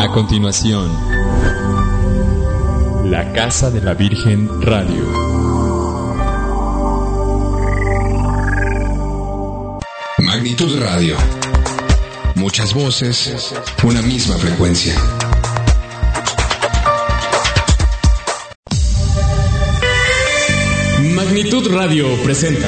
A continuación, La Casa de la Virgen Radio. Magnitud Radio. Muchas voces, una misma frecuencia. Magnitud Radio presenta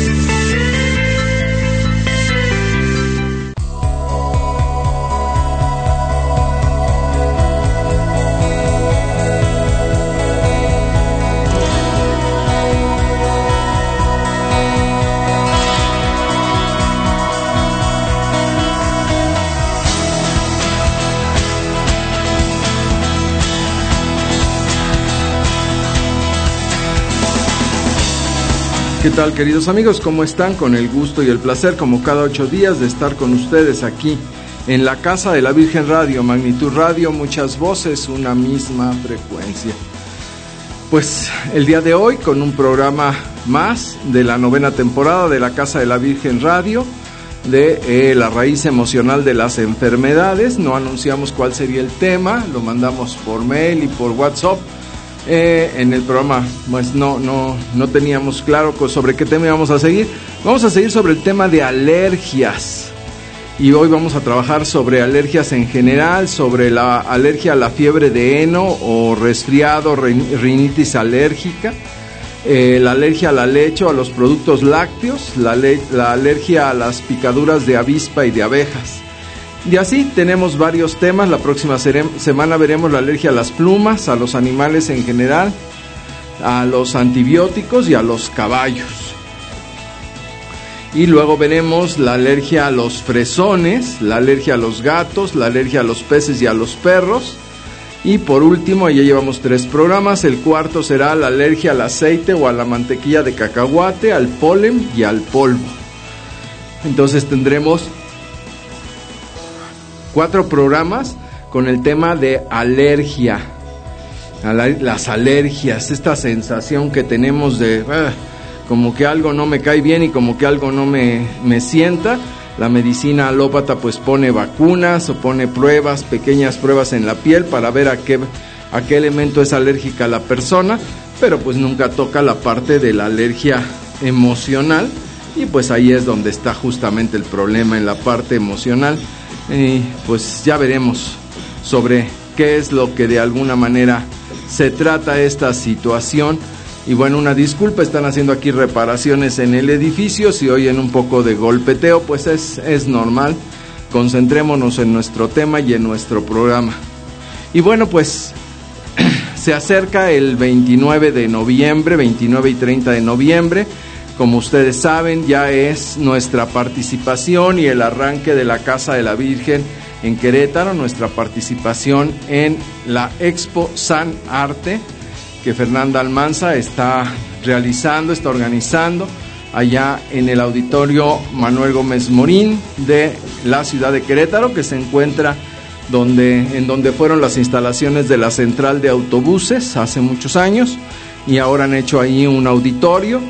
¿Qué tal, queridos amigos? ¿Cómo están? Con el gusto y el placer, como cada 8 días, de estar con ustedes aquí en la Casa de la Virgen Radio, Magnitud Radio, muchas voces, una misma frecuencia. Pues el día de hoy, con un programa más de la 9ª temporada de la Casa de la Virgen Radio, de la raíz emocional de las enfermedades. No anunciamos cuál sería el tema, lo mandamos por mail y por WhatsApp. En el programa pues no teníamos claro sobre qué tema íbamos a seguir. Vamos a seguir sobre el tema de alergias, y hoy vamos a trabajar sobre alergias en general, sobre la alergia a la fiebre de heno o resfriado, rinitis alérgica, la alergia a la leche o a los productos lácteos, la alergia a las picaduras de avispa y de abejas. Y así tenemos varios temas. La próxima semana veremos la alergia a las plumas, a los animales en general, a los antibióticos y a los caballos. Y luego veremos la alergia a los fresones, la alergia a los gatos, la alergia a los peces y a los perros. Y por último, ya llevamos 3 programas, el cuarto será la alergia al aceite o a la mantequilla de cacahuate, al polen y al polvo. Entonces tendremos 4 programas con el tema de alergia, las alergias, esta sensación que tenemos de como que algo no me cae bien y como que algo no me sienta. La medicina alópata pues pone vacunas o pone pruebas, pequeñas pruebas en la piel para ver a qué elemento es alérgica la persona, pero pues nunca toca la parte de la alergia emocional, y pues ahí es donde está justamente el problema, en la parte emocional. Pues ya veremos sobre qué es lo que de alguna manera se trata esta situación. Y bueno, una disculpa, están haciendo aquí reparaciones en el edificio. Si oyen un poco de golpeteo, pues es normal. Concentrémonos en nuestro tema y en nuestro programa. Y bueno, pues se acerca el 29 de noviembre, 29 y 30 de noviembre. Como ustedes saben, ya es nuestra participación y el arranque de la Casa de la Virgen en Querétaro, nuestra participación en la Expo San Arte, que Fernanda Almanza está realizando, está organizando allá en el Auditorio Manuel Gómez Morín de la ciudad de Querétaro, que se encuentra en donde fueron las instalaciones de la central de autobuses hace muchos años, y ahora han hecho ahí un auditorio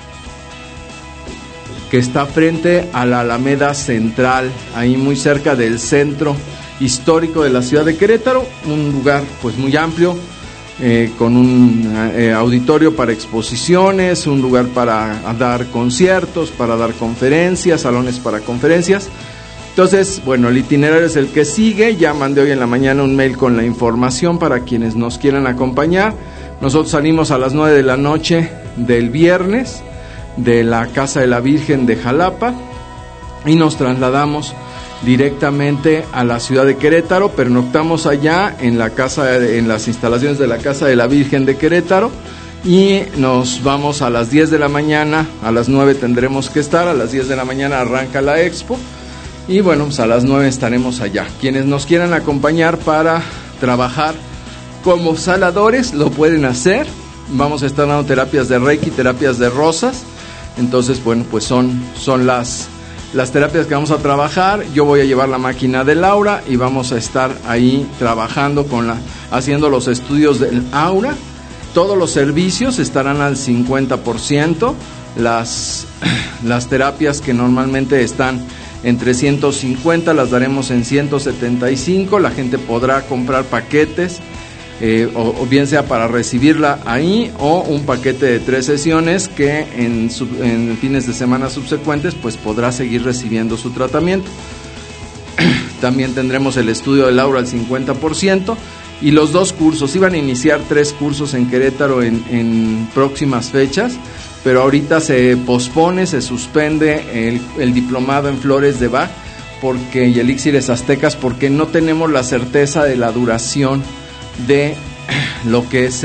que está frente a la Alameda Central, ahí muy cerca del centro histórico de la ciudad de Querétaro, un lugar pues muy amplio, con un auditorio para exposiciones, un lugar para dar conciertos, para dar conferencias, salones para conferencias. Entonces, bueno, el itinerario es el que sigue. Ya mandé hoy en la mañana un mail con la información para quienes nos quieran acompañar. Nosotros salimos a las 9 de la noche del viernes de la Casa de la Virgen de Jalapa y nos trasladamos directamente a la ciudad de Querétaro. Pernoctamos allá en las instalaciones de la Casa de la Virgen de Querétaro y nos vamos a las 10 de la mañana. A las 9 tendremos que estar, a las 10 de la mañana arranca la expo y bueno, pues a las 9 estaremos allá. Quienes nos quieran acompañar para trabajar como saladores lo pueden hacer. Vamos a estar dando terapias de Reiki, terapias de rosas. Entonces, bueno, pues son las terapias que vamos a trabajar. Yo voy a llevar la máquina de Laura y vamos a estar ahí trabajando haciendo los estudios del aura. Todos los servicios estarán al 50%. Las terapias que normalmente están en 350, las daremos en 175. La gente podrá comprar paquetes, o bien sea para recibirla ahí, o un paquete de 3 sesiones que en fines de semana subsecuentes pues podrá seguir recibiendo su tratamiento. También tendremos el estudio del aura al 50%, y los 2 cursos. Iban a iniciar 3 cursos en Querétaro en próximas fechas, pero ahorita se pospone, se suspende el diplomado en flores de Bach y elixires aztecas, porque no tenemos la certeza de la duración de lo que es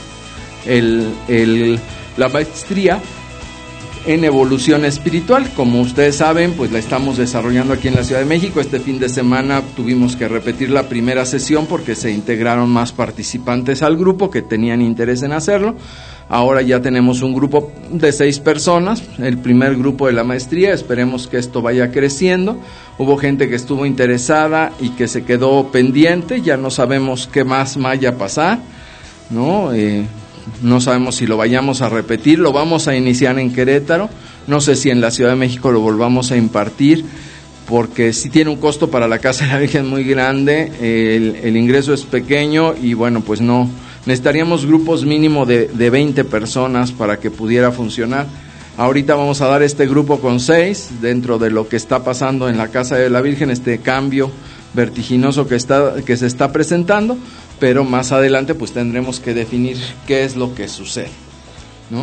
la maestría en evolución espiritual. Como ustedes saben, pues la estamos desarrollando aquí en la Ciudad de México. Este fin de semana tuvimos que repetir la primera sesión porque se integraron más participantes al grupo que tenían interés en hacerlo. Ahora ya tenemos un grupo de 6 personas, el primer grupo de la maestría. Esperemos que esto vaya creciendo. Hubo gente que estuvo interesada y que se quedó pendiente. Ya no sabemos qué más vaya a pasar, ¿no? No sabemos si lo vayamos a repetir. Lo vamos a iniciar en Querétaro. No sé si en la Ciudad de México lo volvamos a impartir, porque sí tiene un costo para la Casa de la Virgen muy grande. El ingreso es pequeño y bueno, pues no. Necesitaríamos grupos mínimo de 20 personas para que pudiera funcionar. Ahorita vamos a dar este grupo con 6 dentro de lo que está pasando en la Casa de la Virgen, este cambio vertiginoso que se está presentando, pero más adelante pues tendremos que definir qué es lo que sucede, ¿no?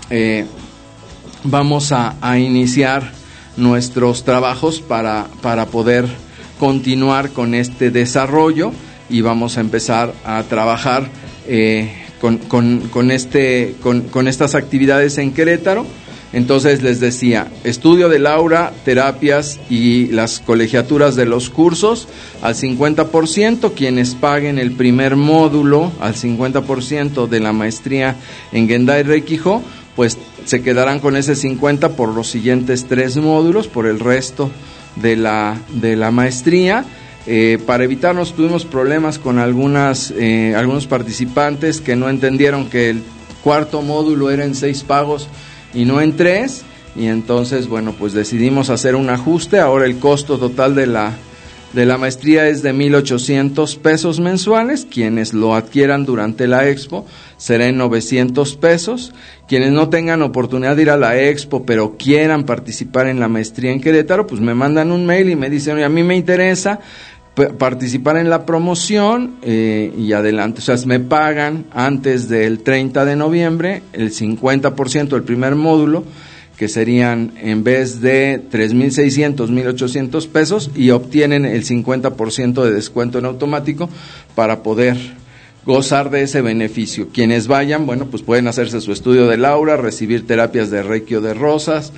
Vamos a iniciar nuestros trabajos para poder continuar con este desarrollo, y vamos a empezar a trabajar con estas actividades en Querétaro. Entonces les decía, estudio del aura, terapias y las colegiaturas de los cursos al 50%, quienes paguen el primer módulo al 50% de la maestría en Gendai Reikijo, pues se quedarán con ese 50 por los siguientes 3 módulos, por el resto de la maestría. Para evitarnos, tuvimos problemas con algunos participantes que no entendieron que el 4º módulo era en 6 pagos y no en 3, y entonces bueno, pues decidimos hacer un ajuste. Ahora el costo total de la maestría es de 1,800 pesos mensuales. Quienes lo adquieran durante la expo será en 900 pesos. Quienes no tengan oportunidad de ir a la expo pero quieran participar en la maestría en Querétaro, pues me mandan un mail y me dicen, oye, a mí me interesa participar en la promoción, y adelante. O sea, me pagan antes del 30 de noviembre el 50% del primer módulo, que serían, en vez de 3,600, 1,800 pesos, y obtienen el 50% de descuento en automático para poder gozar de ese beneficio. Quienes vayan, bueno, pues pueden hacerse su estudio del aura, recibir terapias de Reiki o de rosas,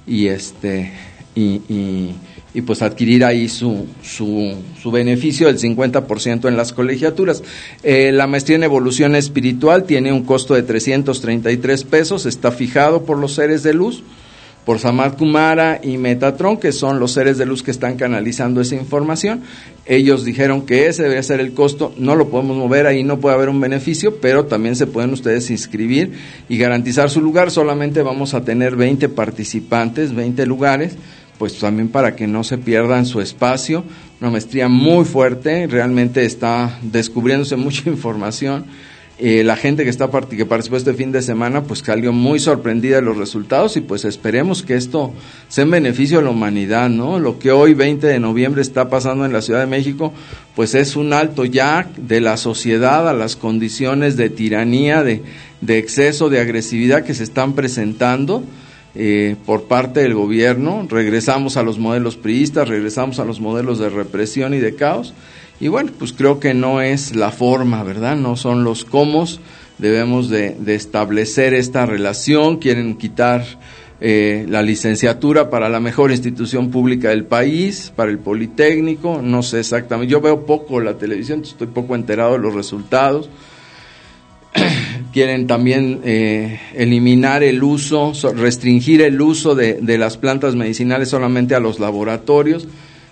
y pues adquirir ahí su beneficio del 50% en las colegiaturas. La maestría en evolución espiritual tiene un costo de 333 pesos, está fijado por los seres de luz, por Samad Kumara y Metatron, que son los seres de luz que están canalizando esa información. Ellos dijeron que ese debe ser el costo, no lo podemos mover, ahí no puede haber un beneficio, pero también se pueden ustedes inscribir y garantizar su lugar. Solamente vamos a tener 20 participantes, 20 lugares, pues también para que no se pierdan su espacio. Una maestría muy fuerte, realmente está descubriéndose mucha información. La gente que participó este fin de semana pues salió muy sorprendida de los resultados, y pues esperemos que esto sea en beneficio de la humanidad, ¿no? Lo que hoy 20 de noviembre está pasando en la Ciudad de México pues es un alto ya de la sociedad a las condiciones de tiranía, de exceso, de agresividad que se están presentando por parte del gobierno. Regresamos a los modelos priistas, regresamos a los modelos de represión y de caos, y bueno, pues creo que no es la forma, ¿verdad? No son los cómo. Debemos de establecer esta relación. Quieren quitar la licenciatura para la mejor institución pública del país, para el Politécnico, no sé exactamente, yo veo poco la televisión, estoy poco enterado de los resultados. Quieren también eliminar el uso, restringir el uso de las plantas medicinales solamente a los laboratorios,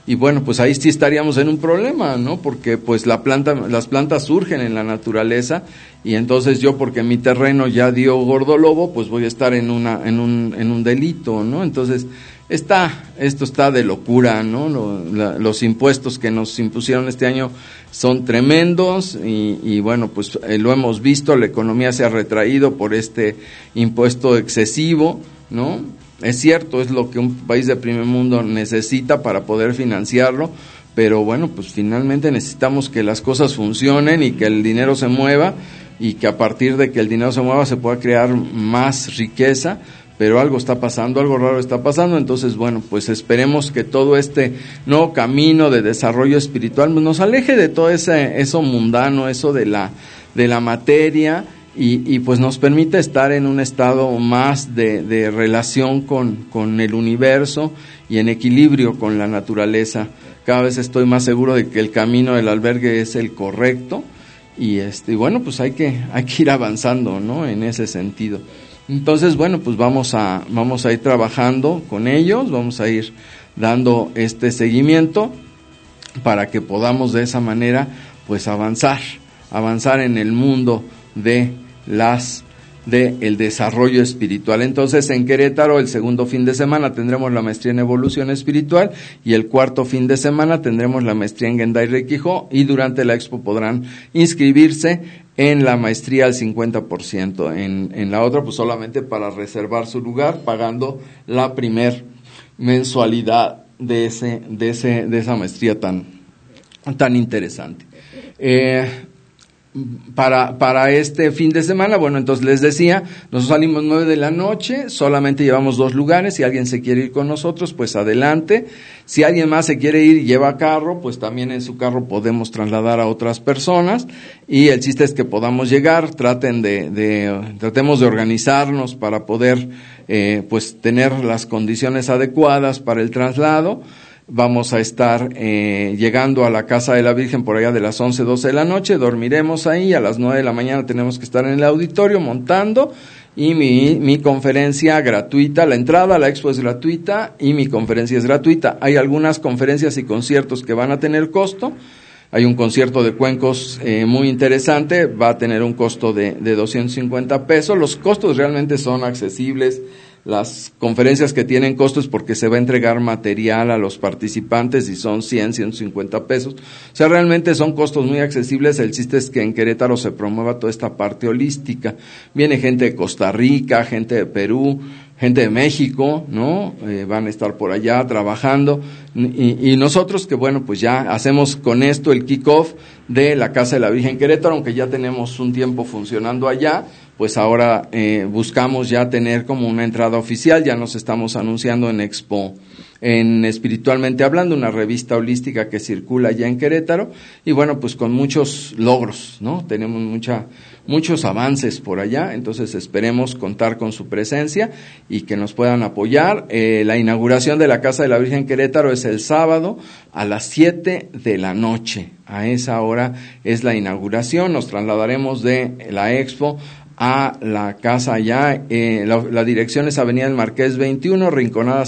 y bueno, pues ahí sí estaríamos en un problema, ¿no? Porque pues las plantas surgen en la naturaleza, y entonces yo, porque mi terreno ya dio gordolobo, pues voy a estar en un delito, ¿no? Entonces esto está de locura, ¿no? Los impuestos que nos impusieron este año son tremendos, y bueno, pues lo hemos visto, la economía se ha retraído por este impuesto excesivo, ¿no? Es cierto, es lo que un país de primer mundo necesita para poder financiarlo, pero bueno, pues finalmente necesitamos que las cosas funcionen y que el dinero se mueva, y que a partir de que el dinero se mueva se pueda crear más riqueza, pero algo está pasando, algo raro está pasando. Entonces bueno, pues esperemos que todo este nuevo camino de desarrollo espiritual nos aleje de todo eso mundano, eso de la materia, y pues nos permite estar en un estado más de relación con el universo y en equilibrio con la naturaleza. Cada vez estoy más seguro de que el camino del albergue es el correcto, y bueno, pues hay que ir avanzando, ¿no? En ese sentido. Entonces, bueno, pues vamos a ir trabajando con ellos, vamos a ir dando este seguimiento para que podamos de esa manera pues avanzar en el mundo el desarrollo espiritual. Entonces, en Querétaro, el segundo fin de semana tendremos la maestría en evolución espiritual, y el cuarto fin de semana tendremos la maestría en Gendai Reiki-Jo, y durante la expo podrán inscribirse en la maestría al 50%, en la otra pues solamente para reservar su lugar, pagando la primer mensualidad de esa maestría tan interesante. Para este fin de semana, bueno, entonces les decía, nosotros salimos 9 de la noche, solamente llevamos 2 lugares. Si alguien se quiere ir con nosotros, pues adelante. Si alguien más se quiere ir y lleva carro, pues también en su carro podemos trasladar a otras personas, y el chiste es que podamos llegar. Tratemos de organizarnos para poder pues tener las condiciones adecuadas para el traslado. Vamos a estar llegando a la Casa de la Virgen por allá de las 11, 12 de la noche, dormiremos ahí, a las 9 de la mañana tenemos que estar en el auditorio montando, y mi conferencia gratuita, la entrada a la expo es gratuita y mi conferencia es gratuita. Hay algunas conferencias y conciertos que van a tener costo. Hay un concierto de cuencos muy interesante, va a tener un costo de 250 pesos. Los costos realmente son accesibles. Las conferencias que tienen costos porque se va a entregar material a los participantes, y son 150 pesos. O sea, realmente son costos muy accesibles. El chiste es que en Querétaro se promueva toda esta parte holística. Viene gente de Costa Rica, gente de Perú, gente de México, ¿no? Van a estar por allá trabajando, y nosotros que bueno, pues ya hacemos con esto el kick-off de la Casa de la Virgen Querétaro, aunque ya tenemos un tiempo funcionando allá, pues ahora buscamos ya tener como una entrada oficial. Ya nos estamos anunciando en Expo, en Espiritualmente Hablando, una revista holística que circula ya en Querétaro, y bueno, pues con muchos logros, ¿no? Tenemos muchos avances por allá. Entonces esperemos contar con su presencia y que nos puedan apoyar. La inauguración de la Casa de la Virgen Querétaro es el sábado a las 7 de la noche. A esa hora es la inauguración. Nos trasladaremos de la Expo a la casa allá. La dirección es Avenida del Marqués 21, Rinconada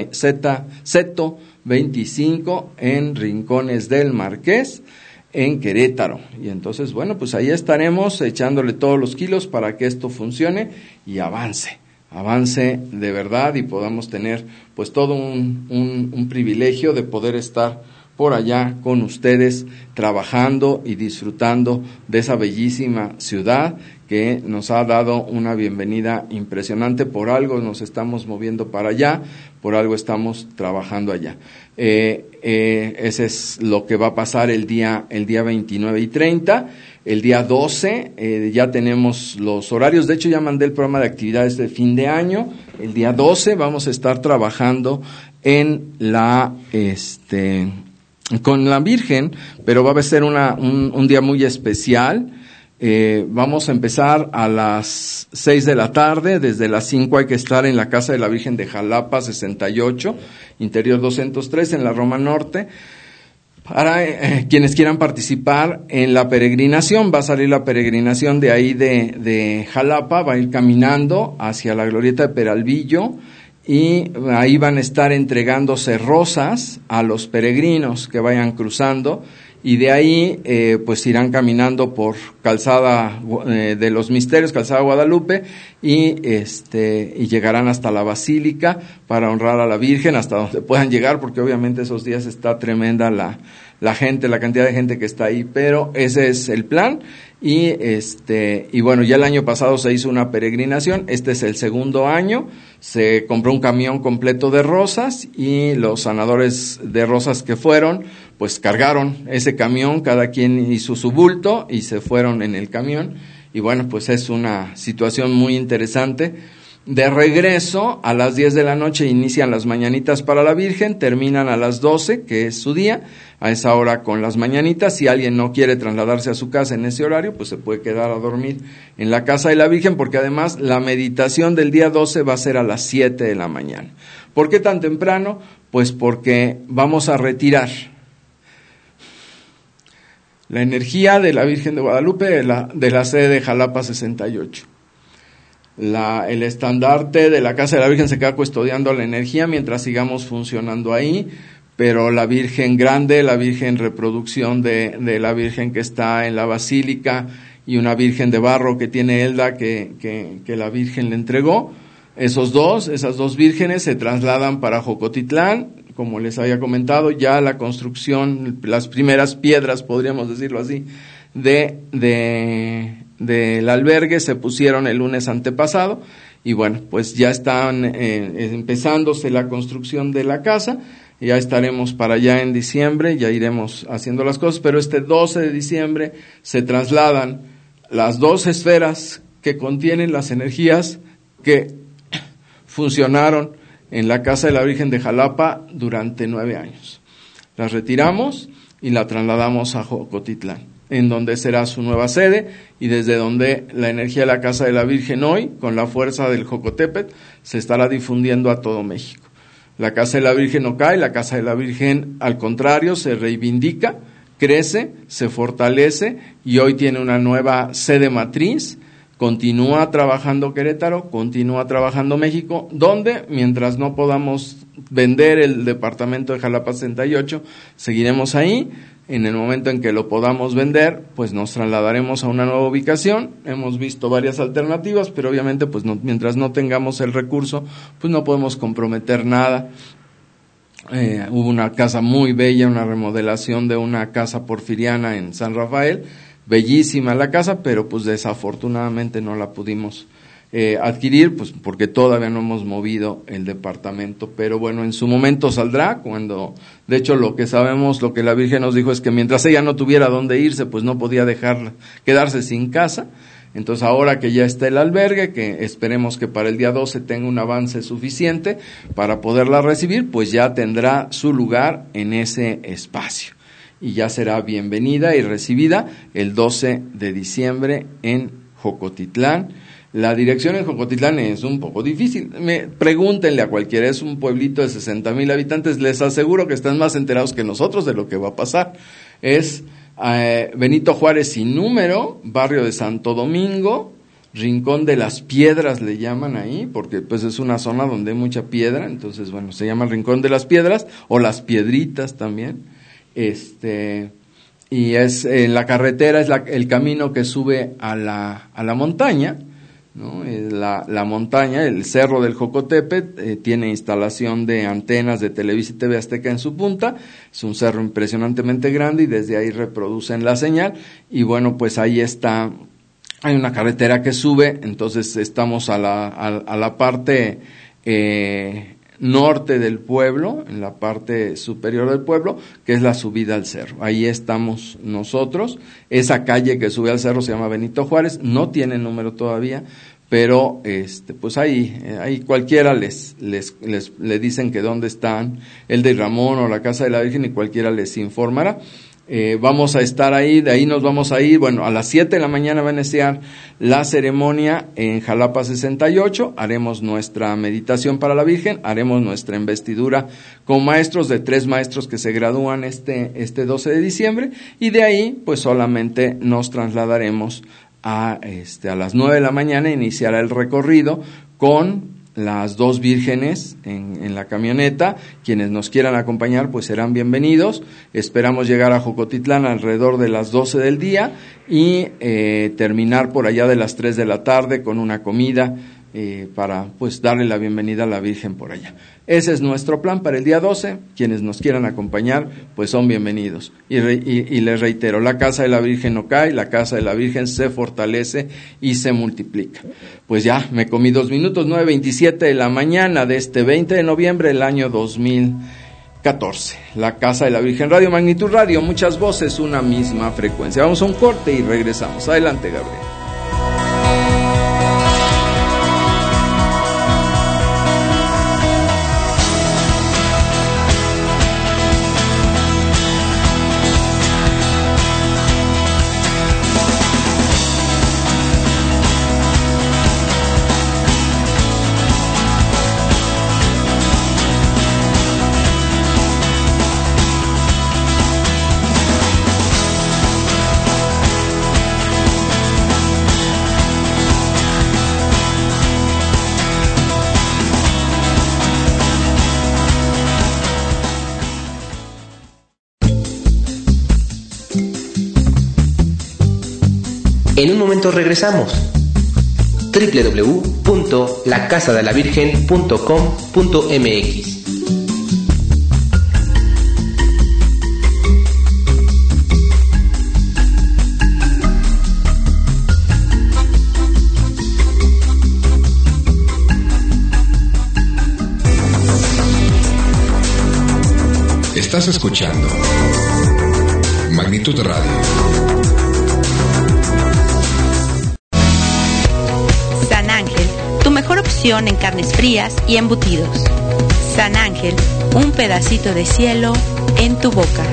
Zeto 25, en Rincones del Marqués, en Querétaro. Y entonces, bueno, pues ahí estaremos echándole todos los kilos para que esto funcione y avance de verdad, y podamos tener pues todo un privilegio de poder estar por allá con ustedes, trabajando y disfrutando de esa bellísima ciudad que nos ha dado una bienvenida impresionante. Por algo nos estamos moviendo para allá, por algo estamos trabajando allá. Ese es lo que va a pasar el día 29 y 30. El día 12 ya tenemos los horarios. De hecho, ya mandé el programa de actividades de fin de año. El día 12 vamos a estar trabajando en con la Virgen, pero va a ser un día muy especial. Vamos a empezar a las 6 de la tarde, desde las 5 hay que estar en la Casa de la Virgen de Jalapa 68, Interior 203, en la Roma Norte. Para quienes quieran participar en la peregrinación, va a salir la peregrinación de ahí de Jalapa, va a ir caminando hacia la glorieta de Peralvillo, y ahí van a estar entregándose rosas a los peregrinos que vayan cruzando, y de ahí pues irán caminando por Calzada de los Misterios, Calzada Guadalupe, y llegarán hasta la Basílica para honrar a la Virgen, hasta donde puedan llegar, porque obviamente esos días está tremenda la gente, la cantidad de gente que está ahí, pero ese es el plan. Y bueno, ya el año pasado se hizo una peregrinación, este es el segundo año, se compró un camión completo de rosas, y los sanadores de rosas que fueron, pues cargaron ese camión, cada quien hizo su bulto y se fueron en el camión, y bueno, pues es una situación muy interesante. De regreso, a las 10 de la noche inician las mañanitas para la Virgen, terminan a las 12, que es su día, a esa hora con las mañanitas. Si alguien no quiere trasladarse a su casa en ese horario, pues se puede quedar a dormir en la casa de la Virgen, porque además la meditación del día 12 va a ser a las 7 de la mañana. ¿Por qué tan temprano? Pues porque vamos a retirar la energía de la Virgen de Guadalupe de la sede de Jalapa 68. El estandarte de la Casa de la Virgen se queda custodiando la energía mientras sigamos funcionando ahí, pero la Virgen grande, la Virgen reproducción de la Virgen que está en la Basílica, y una Virgen de barro que tiene Elda que la Virgen le entregó, esas dos vírgenes se trasladan para Jocotitlán. Como les había comentado, ya la construcción, las primeras piedras, podríamos decirlo así, del albergue se pusieron el lunes antepasado, y bueno, pues ya están empezándose la construcción de la casa. Ya estaremos para allá en diciembre, ya iremos haciendo las cosas, pero este 12 de diciembre se trasladan las dos esferas que contienen las energías que funcionaron en la Casa de la Virgen de Jalapa durante 9 años. Las retiramos y la trasladamos a Jocotitlán, en donde será su nueva sede, y desde donde la energía de la Casa de la Virgen hoy, con la fuerza del Jocotépetl, se estará difundiendo a todo México. La Casa de la Virgen no cae, la Casa de la Virgen, al contrario, se reivindica, crece, se fortalece, y hoy tiene una nueva sede matriz. Continúa trabajando Querétaro, continúa trabajando México, donde mientras no podamos vender el departamento de Jalapa 68, seguiremos ahí. En el momento en que lo podamos vender, pues nos trasladaremos a una nueva ubicación. Hemos visto varias alternativas, pero obviamente pues mientras no tengamos el recurso, pues no podemos comprometer nada. Hubo una casa muy bella, una remodelación de una casa porfiriana en San Rafael, bellísima la casa, pero pues desafortunadamente no la pudimos adquirir, pues porque todavía no hemos movido el departamento, pero bueno, en su momento saldrá. Cuando, de hecho, lo que sabemos, lo que la Virgen nos dijo es que mientras ella no tuviera dónde irse, pues no podía quedarse sin casa. Entonces, ahora que ya está el albergue, que esperemos que para el día 12 tenga un avance suficiente para poderla recibir, pues ya tendrá su lugar en ese espacio, y ya será bienvenida y recibida el 12 de diciembre en Jocotitlán. La dirección en Jocotitlán es un poco difícil. Pregúntenle a cualquiera, es un pueblito de 60,000 habitantes, les aseguro que están más enterados que nosotros de lo que va a pasar. Es Benito Juárez sin número, barrio de Santo Domingo, Rincón de las Piedras le llaman ahí, porque pues es una zona donde hay mucha piedra, entonces bueno, se llama el Rincón de las Piedras, o Las Piedritas también. Y es la carretera, es el camino que sube a la montaña, ¿no? La montaña, el cerro del Jocotépetl, tiene instalación de antenas de Televisa y TV Azteca en su punta. Es un cerro impresionantemente grande y desde ahí reproducen la señal. Y bueno, pues ahí está, hay una carretera que sube, entonces estamos a la parte norte del pueblo, en la parte superior del pueblo, que es la subida al cerro. Ahí estamos nosotros. Esa calle que sube al cerro se llama Benito Juárez, no tiene número todavía, pero pues ahí cualquiera le dicen que dónde están el de Ramón o la Casa de la Virgen, y cualquiera les informará. Vamos a estar ahí, de ahí nos vamos a ir, bueno, a las 7 de la mañana va a iniciar la ceremonia en Jalapa 68, haremos nuestra meditación para la Virgen, haremos nuestra investidura con maestros, de 3 maestros que se gradúan este 12 de diciembre, y de ahí pues solamente nos trasladaremos a las 9 de la mañana, iniciará el recorrido con las dos vírgenes en la camioneta. Quienes nos quieran acompañar pues serán bienvenidos. Esperamos llegar a Jocotitlán alrededor de las 12 del día y terminar por allá de las 3 de la tarde con una comida para pues darle la bienvenida a la Virgen por allá. Ese es nuestro plan para el día 12. Quienes nos quieran acompañar pues son bienvenidos. Y les reitero, la casa de la Virgen no cae, la casa de la Virgen se fortalece y se multiplica. Pues ya me comí 2 minutos, 9:27 de la mañana de este 20 de noviembre del año 2014. La casa de la Virgen Radio, Magnitud Radio, muchas voces, una misma frecuencia. Vamos a un corte y regresamos. Adelante, Gabriel. En un momento regresamos. www.lacasadelavirgen.com.mx. Estás escuchando Magnitud Radio. San Ángel, tu mejor opción en carnes frías y embutidos. San Ángel, un pedacito de cielo en tu boca.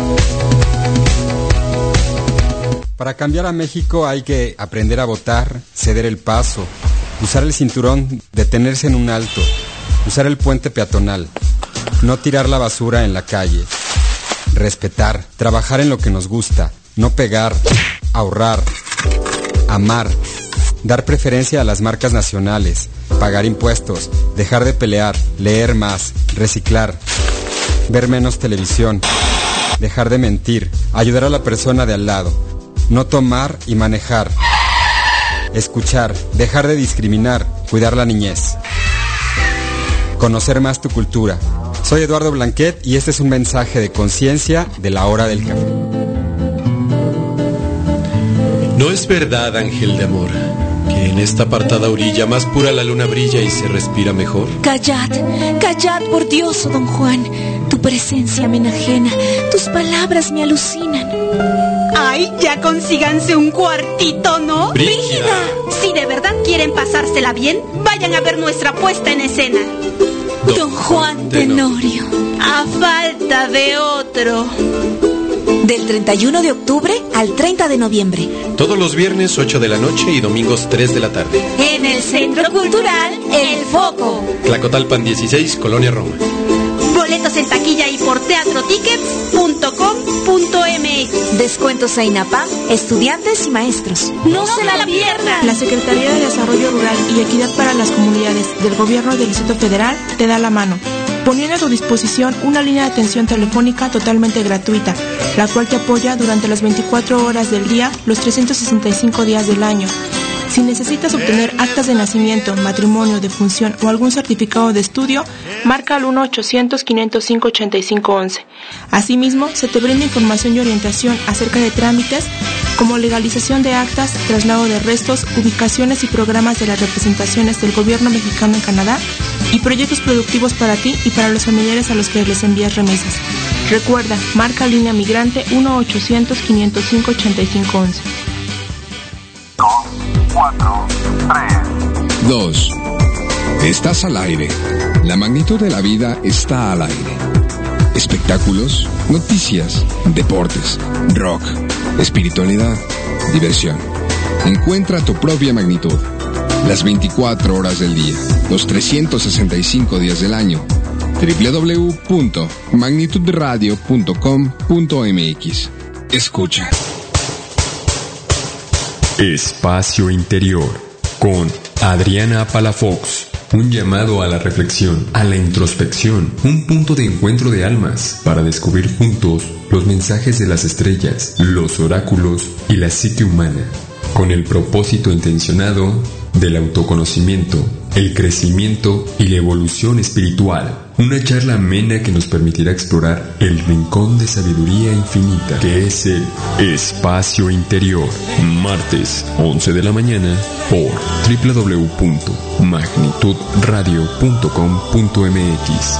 Para cambiar a México hay que aprender a votar, ceder el paso, usar el cinturón, detenerse en un alto, usar el puente peatonal, no tirar la basura en la calle, respetar, trabajar en lo que nos gusta, no pegar, ahorrar, amar, dar preferencia a las marcas nacionales, pagar impuestos, dejar de pelear, leer más, reciclar, ver menos televisión, dejar de mentir, ayudar a la persona de al lado, no tomar y manejar, escuchar, dejar de discriminar, cuidar la niñez, conocer más tu cultura. Soy Eduardo Blanquet y este es un mensaje de conciencia de la hora del café. ¿No es verdad, ángel de amor, que en esta apartada orilla más pura la luna brilla y se respira mejor? Callad, callad, por Dios, oh don Juan. Tu presencia me enajena, tus palabras me alucinan. ¡Ay, ya consíganse un cuartito, ¿no? ¡Brígida! Si de verdad quieren pasársela bien, vayan a ver nuestra puesta en escena. Don Juan Tenorio. A falta de otro. Del 31 de octubre al 30 de noviembre. Todos los viernes 8 de la noche y domingos 3 de la tarde. En el Centro Cultural El Foco. Tlacotalpan 16, Colonia Roma. Boletos en taquilla y por teatrotickets.com.mx. Descuentos a INAPAM, estudiantes y maestros. ¡No se la pierdan! La Secretaría de Desarrollo Rural y Equidad para las Comunidades del Gobierno del Distrito Federal te da la mano, poniendo a tu disposición una línea de atención telefónica totalmente gratuita, la cual te apoya durante las 24 horas del día, los 365 días del año. Si necesitas obtener actas de nacimiento, matrimonio, defunción o algún certificado de estudio, marca al 1-800-505-8511. Asimismo, se te brinda información y orientación acerca de trámites como legalización de actas, traslado de restos, ubicaciones y programas de las representaciones del gobierno mexicano en Canadá y proyectos productivos para ti y para los familiares a los que les envías remesas. Recuerda, marca línea migrante 1-800-505-8511. 4, 3, 2. Estás al aire. La magnitud de la vida está al aire. Espectáculos, noticias, deportes, rock, espiritualidad, diversión. Encuentra tu propia magnitud. Las 24 horas del día, los 365 días del año. www.magnitudradio.com.mx. Escucha. Espacio Interior con Adriana Palafox. Un llamado a la reflexión, a la introspección, un punto de encuentro de almas para descubrir juntos los mensajes de las estrellas, los oráculos y la psique humana, con el propósito intencionado del autoconocimiento, el crecimiento y la evolución espiritual. Una charla amena que nos permitirá explorar el rincón de sabiduría infinita que es el espacio interior. Martes, 11 de la mañana, por www.magnitudradio.com.mx.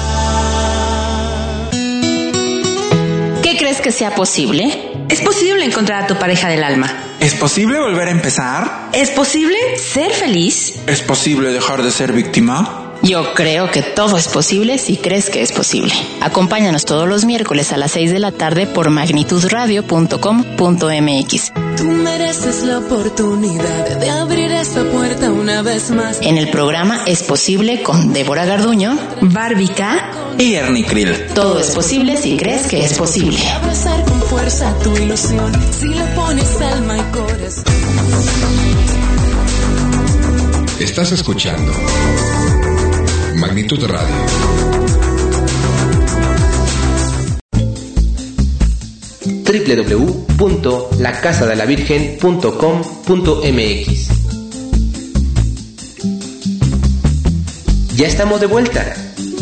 ¿Qué crees que sea posible? ¿Es posible encontrar a tu pareja del alma? ¿Es posible volver a empezar? ¿Es posible ser feliz? ¿Es posible dejar de ser víctima? Yo creo que todo es posible si crees que es posible. Acompáñanos todos los miércoles a las 6 de la tarde por magnitudradio.com.mx. Tú mereces la oportunidad de abrir esta puerta una vez más. En el programa Es Posible con Débora Garduño, Bárbara y Ernie Krill. Todo es posible si crees que es posible. Abrazar con fuerza tu ilusión, si le pones alma y corazón. Estás escuchando Magnitud Radio. www.lacasadelavirgen.com.mx. Ya estamos de vuelta.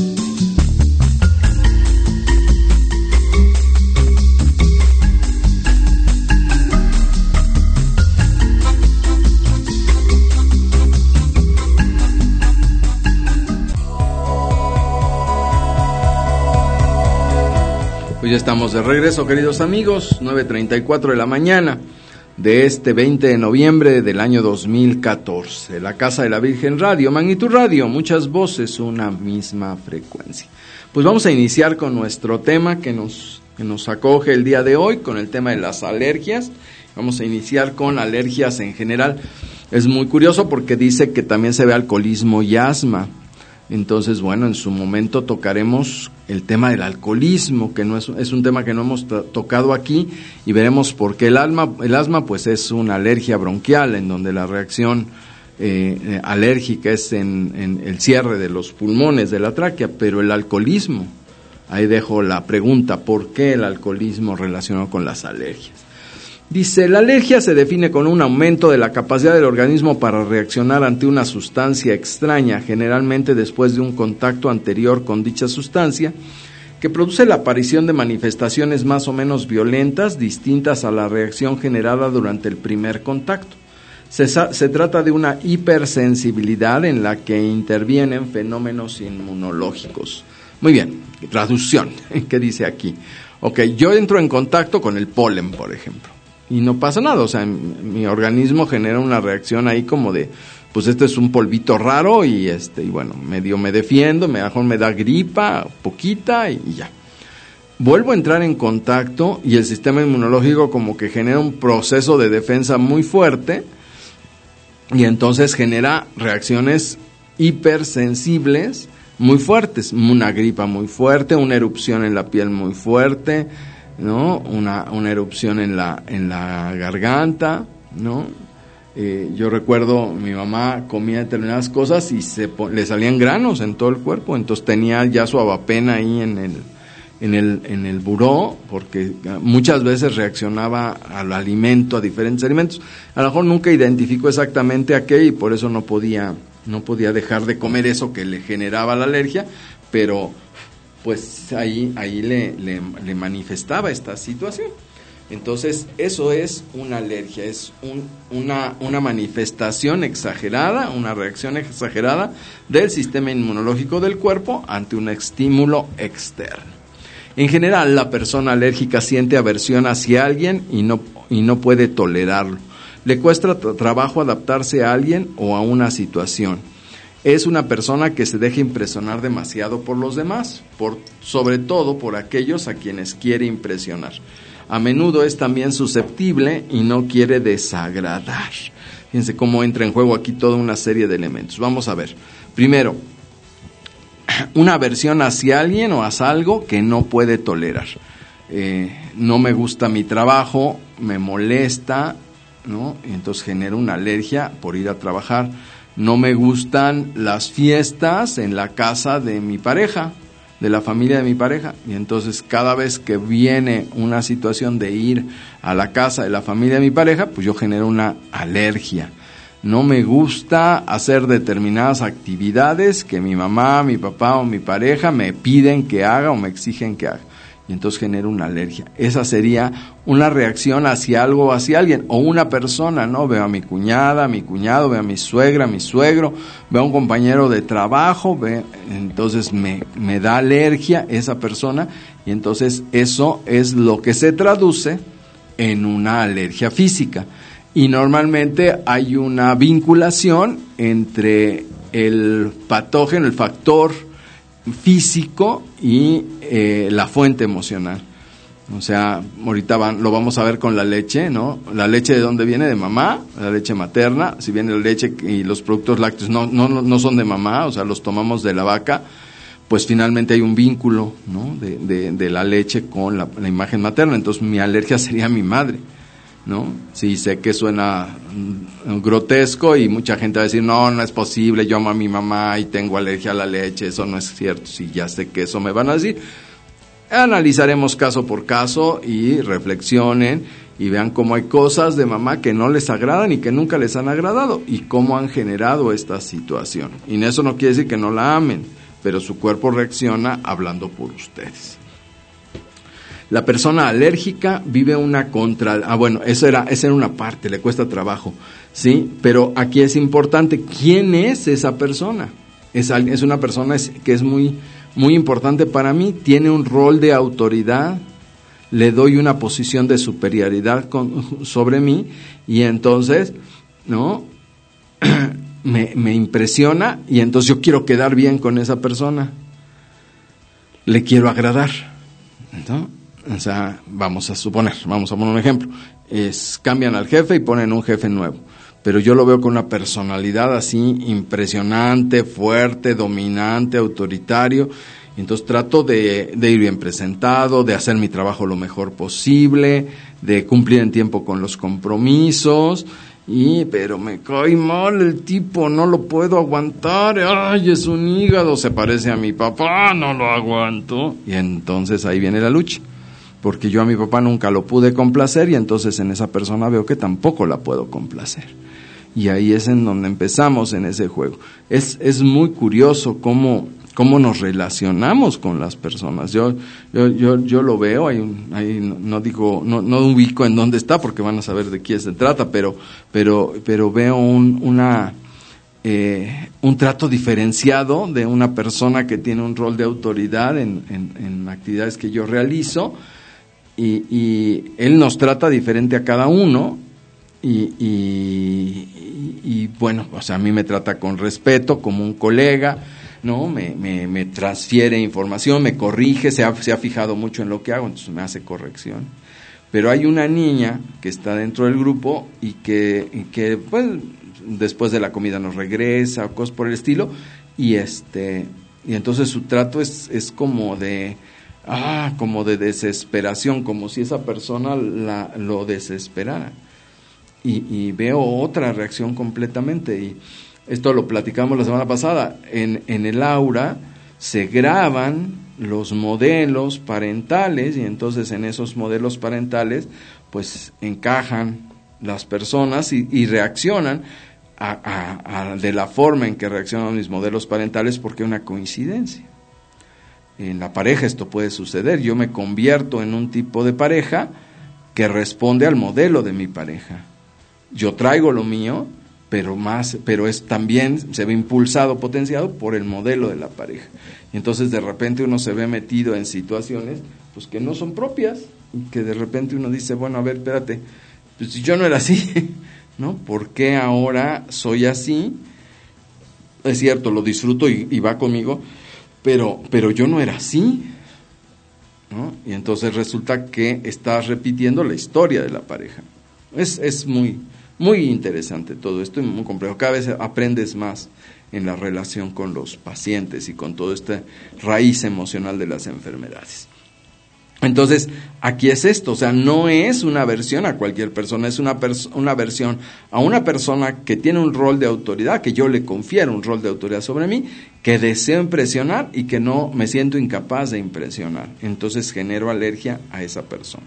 Pues ya estamos de regreso, queridos amigos, 9:34 de la mañana de este 20 de noviembre del año 2014. La Casa de la Virgen Radio, Magnitud Radio, muchas voces, una misma frecuencia. Pues vamos a iniciar con nuestro tema que nos acoge el día de hoy, con el tema de las alergias. Vamos a iniciar con alergias en general. Es muy curioso porque dice que también se ve alcoholismo y asma. Entonces, bueno, en su momento tocaremos el tema del alcoholismo, que no es un tema que no hemos tocado aquí, y veremos por qué el asma pues es una alergia bronquial, en donde la reacción alérgica es en el cierre de los pulmones, de la tráquea, pero el alcoholismo, ahí dejo la pregunta, ¿por qué el alcoholismo relacionado con las alergias? Dice, la alergia se define con un aumento de la capacidad del organismo para reaccionar ante una sustancia extraña, generalmente después de un contacto anterior con dicha sustancia, que produce la aparición de manifestaciones más o menos violentas, distintas a la reacción generada durante el primer contacto. Se trata de una hipersensibilidad en la que intervienen fenómenos inmunológicos. Muy bien, traducción, ¿qué dice aquí? Ok, yo entro en contacto con el polen, por ejemplo. Y no pasa nada, o sea, mi organismo genera una reacción ahí como de, pues este es un polvito raro y bueno, medio me defiendo, mejor me da gripa, poquita y ya. Vuelvo a entrar en contacto y el sistema inmunológico como que genera un proceso de defensa muy fuerte y entonces genera reacciones hipersensibles muy fuertes, una gripa muy fuerte, una erupción en la piel muy fuerte, ¿no? Una erupción en la garganta, ¿no? Yo recuerdo mi mamá comía determinadas cosas y le salían granos en todo el cuerpo, entonces tenía ya su avapena ahí en el buró, porque muchas veces reaccionaba al alimento, a diferentes alimentos. A lo mejor nunca identificó exactamente a qué y por eso no podía dejar de comer eso que le generaba la alergia, pero pues ahí le manifestaba esta situación. Entonces, eso es una alergia, es una manifestación exagerada, una reacción exagerada del sistema inmunológico del cuerpo ante un estímulo externo. En general, la persona alérgica siente aversión hacia alguien y no puede tolerarlo. Le cuesta trabajo adaptarse a alguien o a una situación. Es una persona que se deja impresionar demasiado por los demás, sobre todo por aquellos a quienes quiere impresionar. A menudo es también susceptible y no quiere desagradar. Fíjense cómo entra en juego aquí toda una serie de elementos. Vamos a ver. Primero, una aversión hacia alguien o hacia algo que no puede tolerar. No me gusta mi trabajo, me molesta, ¿no? Y entonces genera una alergia por ir a trabajar. no me gustan las fiestas en la casa de mi pareja, de la familia de mi pareja, y entonces cada vez que viene una situación de ir a la casa de la familia de mi pareja, pues yo genero una alergia. No me gusta hacer determinadas actividades que mi mamá, mi papá o mi pareja me piden que haga o me exigen que haga. Y entonces genero una alergia. Esa sería una reacción hacia algo o hacia alguien, o una persona, ¿no? Veo a mi cuñada, a mi cuñado, veo a mi suegra, a mi suegro, veo a un compañero de trabajo, entonces me da alergia esa persona, y entonces eso es lo que se traduce en una alergia física. Y normalmente hay una vinculación entre el patógeno, el factor físico y la fuente emocional. O sea, ahorita lo vamos a ver con la leche, ¿no? La leche, ¿de dónde viene? De mamá, la leche materna. Si viene la leche y los productos lácteos no son de mamá, o sea, los tomamos de la vaca, pues finalmente hay un vínculo, ¿no? de la leche con la imagen materna. Entonces mi alergia sería a mi madre, ¿no? Sí, sé que suena grotesco y mucha gente va a decir, no es posible, yo amo a mi mamá y tengo alergia a la leche, eso no es cierto. Sí, ya sé que eso me van a decir. Analizaremos caso por caso y reflexionen y vean cómo hay cosas de mamá que no les agradan y que nunca les han agradado y cómo han generado esta situación. Y eso no quiere decir que no la amen, pero su cuerpo reacciona hablando por ustedes. La persona alérgica vive una esa era una parte, le cuesta trabajo, ¿sí? Pero aquí es importante, ¿quién es esa persona? Es una persona que es muy, muy importante para mí, tiene un rol de autoridad, le doy una posición de superioridad sobre mí, y entonces, ¿no? me impresiona, y entonces yo quiero quedar bien con esa persona, le quiero agradar, ¿no? O sea, vamos a poner un ejemplo, cambian al jefe y ponen un jefe nuevo, pero yo lo veo con una personalidad así impresionante, fuerte, dominante, autoritario, y entonces trato de ir bien presentado, de hacer mi trabajo lo mejor posible, de cumplir en tiempo con los compromisos, pero me cae mal el tipo, no lo puedo aguantar, ay, es un hígado, se parece a mi papá, no lo aguanto, y entonces ahí viene la lucha. Porque yo a mi papá nunca lo pude complacer, y entonces en esa persona veo que tampoco la puedo complacer. Y ahí es en donde empezamos en ese juego. Es muy curioso cómo nos relacionamos con las personas. Yo lo veo, no ubico en dónde está porque van a saber de quién se trata, pero veo un trato diferenciado de una persona que tiene un rol de autoridad en actividades que yo realizo. Y él nos trata diferente a cada uno y bueno, o sea, a mí me trata con respeto, como un colega, ¿no? Me transfiere información, me corrige, se ha fijado mucho en lo que hago, entonces me hace corrección. Pero hay una niña que está dentro del grupo y que pues, después de la comida nos regresa, o cosas por el estilo, y entonces su trato es como de desesperación, como si esa persona lo desesperara. Y veo otra reacción completamente, y esto lo platicamos la semana pasada. En el aura se graban los modelos parentales, y entonces en esos modelos parentales pues encajan las personas y reaccionan de la forma en que reaccionan mis modelos parentales, porque hay una coincidencia. En la pareja esto puede suceder, yo me convierto en un tipo de pareja que responde al modelo de mi pareja. Yo traigo lo mío, pero también se ve impulsado, potenciado por el modelo de la pareja. Y entonces de repente uno se ve metido en situaciones pues que no son propias, y que de repente uno dice, bueno, a ver, espérate, pues yo no era así, ¿no? ¿Por qué ahora soy así? Es cierto, lo disfruto y va conmigo, pero yo no era así, ¿no? Y entonces resulta que estás repitiendo la historia de la pareja. Es muy, muy interesante todo esto y muy complejo. Cada vez aprendes más en la relación con los pacientes y con toda esta raíz emocional de las enfermedades. Entonces, aquí es esto, o sea, no es una aversión a cualquier persona, es una aversión a una persona que tiene un rol de autoridad, que yo le confiero un rol de autoridad sobre mí, que deseo impresionar y que no me siento incapaz de impresionar. Entonces genero alergia a esa persona.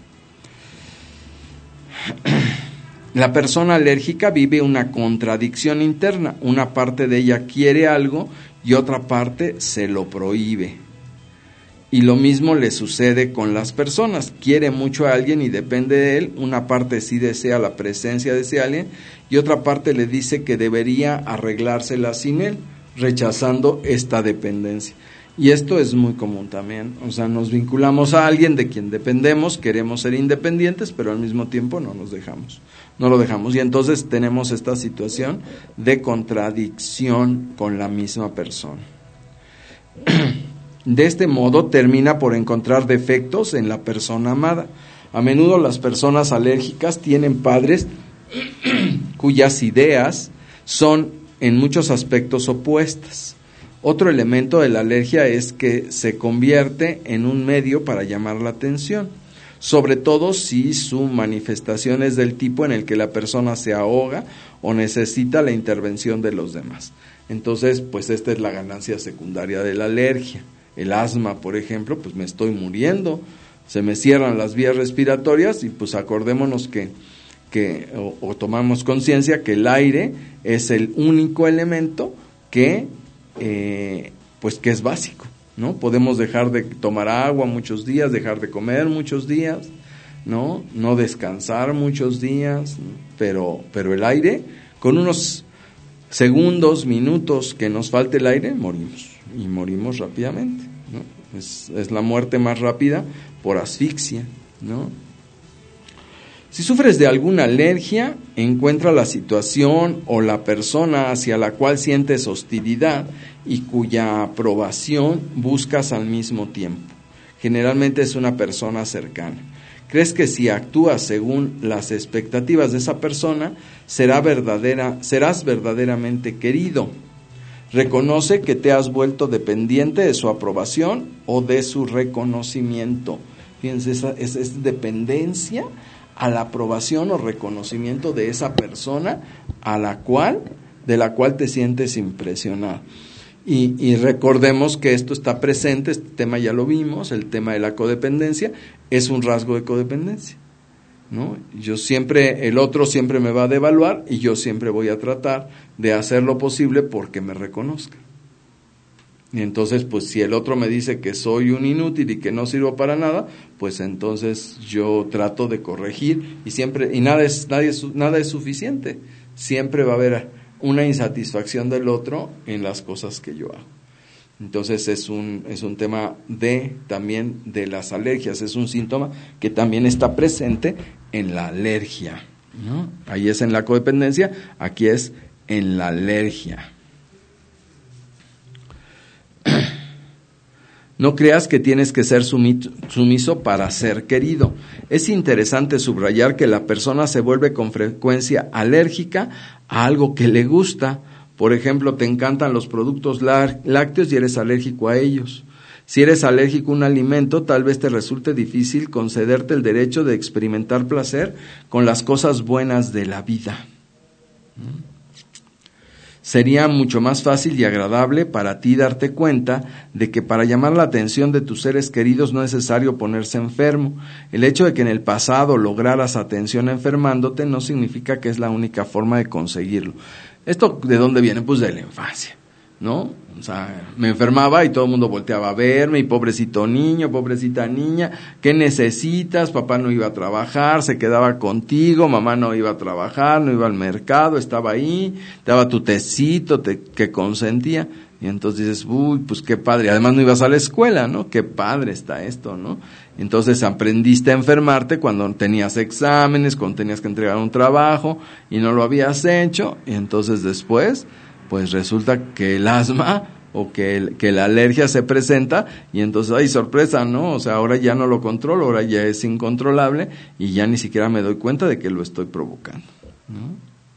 La persona alérgica vive una contradicción interna, una parte de ella quiere algo y otra parte se lo prohíbe. Y lo mismo le sucede con las personas. Quiere mucho a alguien y depende de él. Una parte sí desea la presencia de ese alguien y otra parte le dice que debería arreglársela sin él, rechazando esta dependencia. Y esto es muy común también. O sea, nos vinculamos a alguien de quien dependemos, queremos ser independientes, pero al mismo tiempo no lo dejamos. Y entonces tenemos esta situación de contradicción con la misma persona. De este modo termina por encontrar defectos en la persona amada. A menudo las personas alérgicas tienen padres cuyas ideas son en muchos aspectos opuestas. Otro elemento de la alergia es que se convierte en un medio para llamar la atención, sobre todo si su manifestación es del tipo en el que la persona se ahoga o necesita la intervención de los demás. Entonces, pues esta es la ganancia secundaria de la alergia. El asma, por ejemplo, pues me estoy muriendo, se me cierran las vías respiratorias y pues acordémonos que tomamos conciencia que el aire es el único elemento que es básico, ¿no? Podemos dejar de tomar agua muchos días, dejar de comer muchos días, no descansar muchos días, pero el aire, con unos segundos, minutos que nos falte el aire, morimos. Y morimos rápidamente, ¿no? Es la muerte más rápida por asfixia, ¿no? Si sufres de alguna alergia, encuentra la situación o la persona hacia la cual sientes hostilidad y cuya aprobación buscas al mismo tiempo. Generalmente es una persona cercana. Crees que si actúas según las expectativas de esa persona, serás verdaderamente querido. Reconoce que te has vuelto dependiente de su aprobación o de su reconocimiento. Fíjense, es dependencia a la aprobación o reconocimiento de esa persona de la cual te sientes impresionado. Y recordemos que esto está presente, este tema ya lo vimos, el tema de la codependencia es un rasgo de codependencia, ¿no? El otro siempre me va a devaluar y yo siempre voy a tratar de hacer lo posible porque me reconozca. Y entonces, pues si el otro me dice que soy un inútil y que no sirvo para nada, pues entonces yo trato de corregir y nada es suficiente. Siempre va a haber una insatisfacción del otro en las cosas que yo hago. Entonces es un tema también de las alergias, es un síntoma que también está presente en la alergia, ¿no? Ahí es en la codependencia, aquí es en la alergia. No creas que tienes que ser sumiso para ser querido. Es interesante subrayar que la persona se vuelve con frecuencia alérgica a algo que le gusta. Por ejemplo, te encantan los productos lácteos y eres alérgico a ellos. Si eres alérgico a un alimento, tal vez te resulte difícil concederte el derecho de experimentar placer con las cosas buenas de la vida. Sería mucho más fácil y agradable para ti darte cuenta de que para llamar la atención de tus seres queridos no es necesario ponerse enfermo. El hecho de que en el pasado lograras atención enfermándote no significa que es la única forma de conseguirlo. ¿Esto de dónde viene? Pues de la infancia, ¿no? O sea, me enfermaba y todo el mundo volteaba a verme, y pobrecito niño, pobrecita niña, ¿qué necesitas? Papá no iba a trabajar, se quedaba contigo, mamá no iba a trabajar, no iba al mercado, estaba ahí, te daba tu tecito, que consentía, y entonces dices, uy, pues qué padre, además no ibas a la escuela, ¿no? Qué padre está esto, ¿no? Entonces aprendiste a enfermarte cuando tenías exámenes, cuando tenías que entregar un trabajo, y no lo habías hecho, y entonces después pues resulta que el asma o que la alergia se presenta y entonces, ¡ay, sorpresa!, ¿no? O sea, ahora ya no lo controlo, ahora ya es incontrolable y ya ni siquiera me doy cuenta de que lo estoy provocando, ¿no?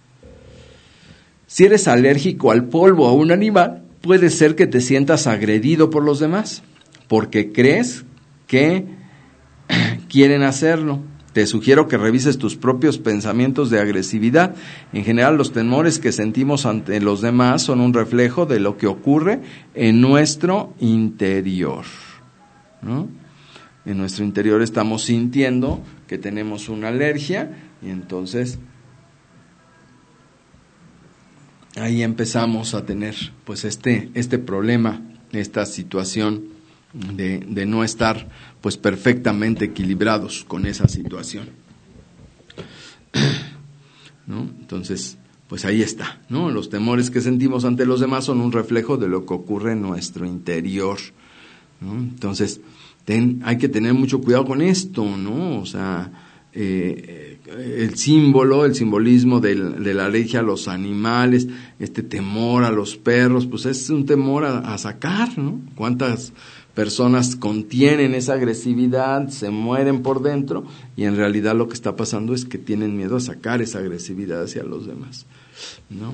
Si eres alérgico al polvo o a un animal, puede ser que te sientas agredido por los demás porque crees que quieren hacerlo. Te sugiero que revises tus propios pensamientos de agresividad. En general, los temores que sentimos ante los demás son un reflejo de lo que ocurre en nuestro interior, ¿no? En nuestro interior estamos sintiendo que tenemos una alergia y entonces ahí empezamos a tener pues este problema, esta situación de no estar pues perfectamente equilibrados con esa situación, ¿no? Entonces, pues ahí está, ¿no? Los temores que sentimos ante los demás son un reflejo de lo que ocurre en nuestro interior, ¿no? Entonces, hay que tener mucho cuidado con esto, ¿no? O sea, el simbolismo de la alergia a los animales, este temor a los perros, pues es un temor a sacar, ¿no? ¿Cuántas personas contienen esa agresividad, se mueren por dentro y en realidad lo que está pasando es que tienen miedo a sacar esa agresividad hacia los demás, ¿no?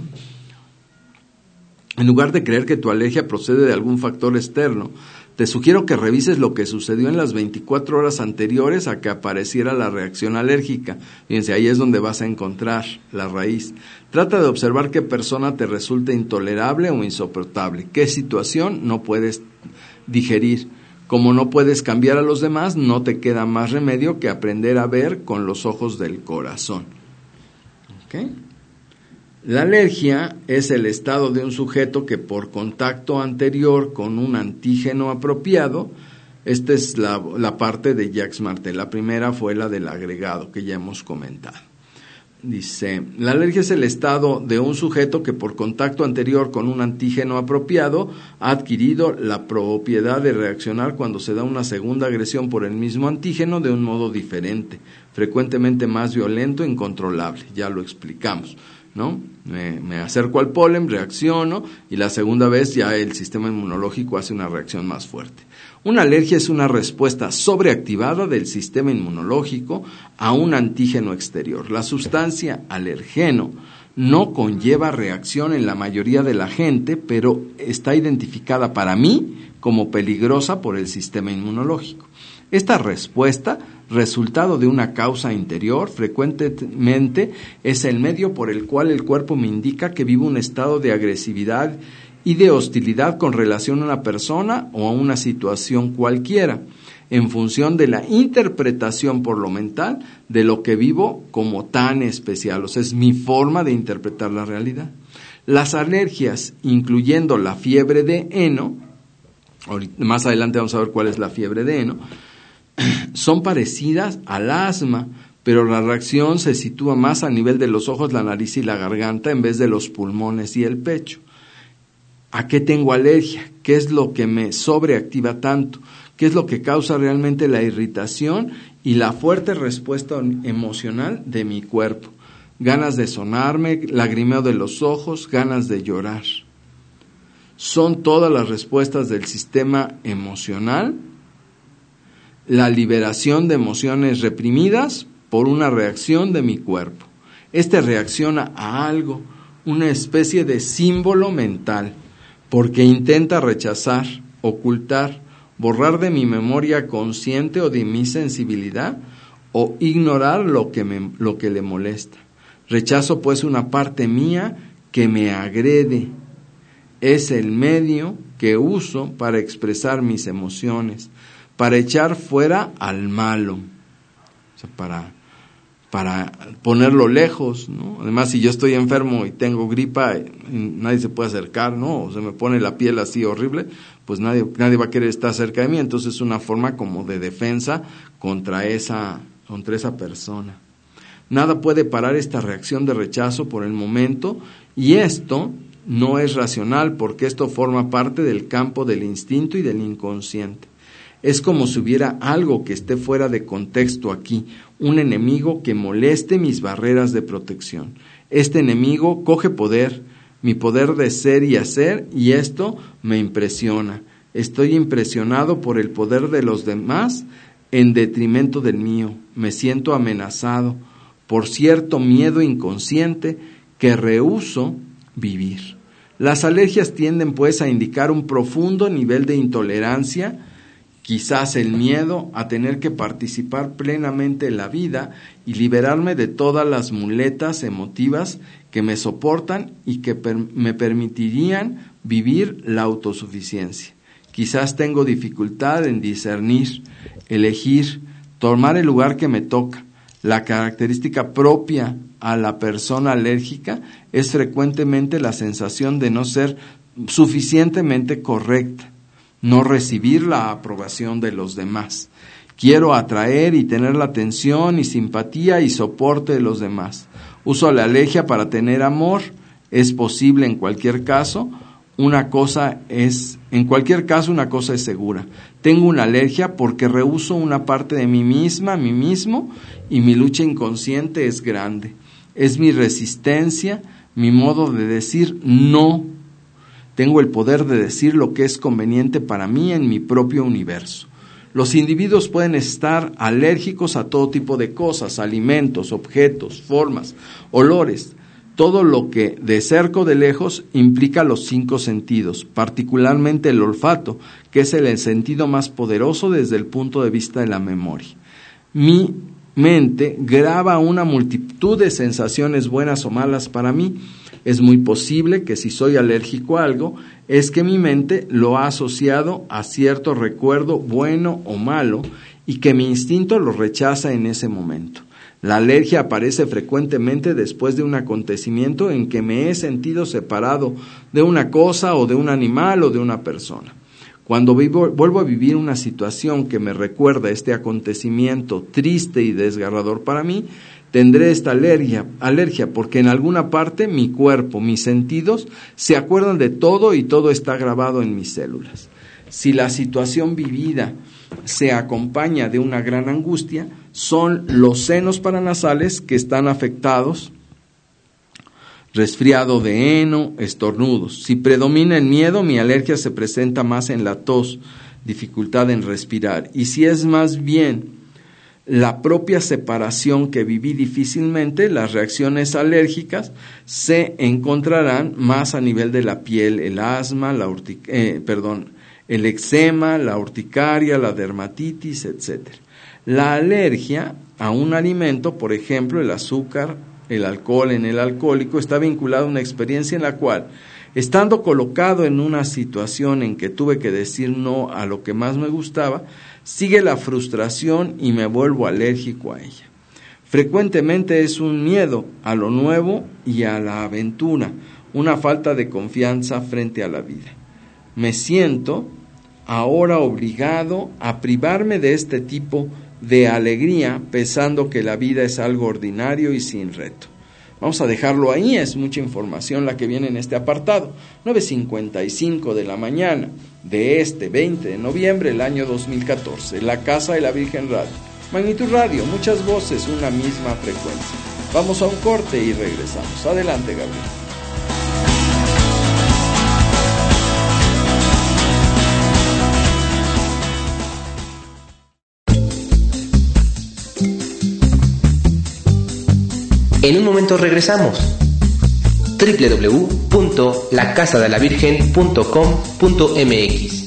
En lugar de creer que tu alergia procede de algún factor externo, te sugiero que revises lo que sucedió en las 24 horas anteriores a que apareciera la reacción alérgica. Fíjense, ahí es donde vas a encontrar la raíz. Trata de observar qué persona te resulta intolerable o insoportable, qué situación no puedes digerir. Como no puedes cambiar a los demás, no te queda más remedio que aprender a ver con los ojos del corazón. ¿Ok? La alergia es el estado de un sujeto que por contacto anterior con un antígeno apropiado, esta es la parte de Jacques Martel, la primera fue la del agregado que ya hemos comentado. Dice, la alergia es el estado de un sujeto que por contacto anterior con un antígeno apropiado ha adquirido la propiedad de reaccionar cuando se da una segunda agresión por el mismo antígeno de un modo diferente, frecuentemente más violento e incontrolable, ya lo explicamos, ¿no? Me acerco al polen, reacciono y la segunda vez ya el sistema inmunológico hace una reacción más fuerte. Una alergia es una respuesta sobreactivada del sistema inmunológico a un antígeno exterior. La sustancia alergeno no conlleva reacción en la mayoría de la gente, pero está identificada para mí como peligrosa por el sistema inmunológico. Esta respuesta, resultado de una causa interior, frecuentemente es el medio por el cual el cuerpo me indica que vivo un estado de agresividad y de hostilidad con relación a una persona o a una situación cualquiera, en función de la interpretación por lo mental de lo que vivo como tan especial. O sea, es mi forma de interpretar la realidad. Las alergias, incluyendo la fiebre de heno, más adelante vamos a ver cuál es la fiebre de heno, son parecidas al asma, pero la reacción se sitúa más a nivel de los ojos, la nariz y la garganta en vez de los pulmones y el pecho. ¿A qué tengo alergia? ¿Qué es lo que me sobreactiva tanto? ¿Qué es lo que causa realmente la irritación y la fuerte respuesta emocional de mi cuerpo? Ganas de sonarme, lagrimeo de los ojos, ganas de llorar. Son todas las respuestas del sistema emocional, la liberación de emociones reprimidas por una reacción de mi cuerpo. Este reacciona a algo, una especie de símbolo mental, porque intenta rechazar, ocultar, borrar de mi memoria consciente o de mi sensibilidad, o ignorar lo que le molesta. Rechazo pues una parte mía que me agrede. Es el medio que uso para expresar mis emociones, para echar fuera al malo, o sea, para ponerlo lejos, ¿no? Además, si yo estoy enfermo y tengo gripa, nadie se puede acercar, ¿no? O se me pone la piel así horrible, pues nadie va a querer estar cerca de mí. Entonces es una forma como de defensa contra esa persona. Nada puede parar esta reacción de rechazo por el momento, y esto no es racional, porque esto forma parte del campo del instinto y del inconsciente. Es como si hubiera algo que esté fuera de contexto aquí, un enemigo que moleste mis barreras de protección. Este enemigo coge poder, mi poder de ser y hacer, y esto me impresiona. Estoy impresionado por el poder de los demás en detrimento del mío. Me siento amenazado por cierto miedo inconsciente que rehúso vivir. Las alergias tienden pues a indicar un profundo nivel de intolerancia quizás el miedo a tener que participar plenamente en la vida y liberarme de todas las muletas emotivas que me soportan y que me permitirían vivir la autosuficiencia. Quizás tengo dificultad en discernir, elegir, tomar el lugar que me toca. La característica propia a la persona alérgica es frecuentemente la sensación de no ser suficientemente correcta, no recibir la aprobación de los demás. Quiero atraer y tener la atención y simpatía y soporte de los demás. Uso la alergia para tener amor. Es posible en cualquier caso. Una cosa es segura. Tengo una alergia porque rehúso una parte de mí misma, mí mismo, y mi lucha inconsciente es grande. Es mi resistencia, mi modo de decir no. Tengo el poder de decir lo que es conveniente para mí en mi propio universo. Los individuos pueden estar alérgicos a todo tipo de cosas, alimentos, objetos, formas, olores. Todo lo que de cerca o de lejos implica los 5 sentidos, particularmente el olfato, que es el sentido más poderoso desde el punto de vista de la memoria. Mi mente graba una multitud de sensaciones buenas o malas para mí. Es muy posible que si soy alérgico a algo, es que mi mente lo ha asociado a cierto recuerdo bueno o malo y que mi instinto lo rechaza en ese momento. La alergia aparece frecuentemente después de un acontecimiento en que me he sentido separado de una cosa o de un animal o de una persona. Cuando vuelvo a vivir una situación que me recuerda este acontecimiento triste y desgarrador para mí, tendré esta alergia porque en alguna parte mi cuerpo, mis sentidos, se acuerdan de todo y todo está grabado en mis células. Si la situación vivida se acompaña de una gran angustia, son los senos paranasales que están afectados, resfriado de heno, estornudos. Si predomina el miedo, mi alergia se presenta más en la tos, dificultad en respirar. Y si es más bien la propia separación que viví difícilmente, las reacciones alérgicas se encontrarán más a nivel de la piel, el asma, el eczema, la urticaria, la dermatitis, etc. La alergia a un alimento, por ejemplo, el azúcar, el alcohol en el alcohólico, está vinculado a una experiencia en la cual, estando colocado en una situación en que tuve que decir no a lo que más me gustaba, sigue la frustración y me vuelvo alérgico a ella. Frecuentemente es un miedo a lo nuevo y a la aventura, una falta de confianza frente a la vida. Me siento ahora obligado a privarme de este tipo de alegría, pensando que la vida es algo ordinario y sin reto. Vamos a dejarlo ahí, es mucha información la que viene en este apartado. 9:55 de la mañana de este 20 de noviembre del año 2014, la Casa de la Virgen Radio. Magnitud Radio, muchas voces, una misma frecuencia. Vamos a un corte y regresamos. Adelante, Gabriel. En un momento regresamos. www.lacasadelavirgen.com.mx.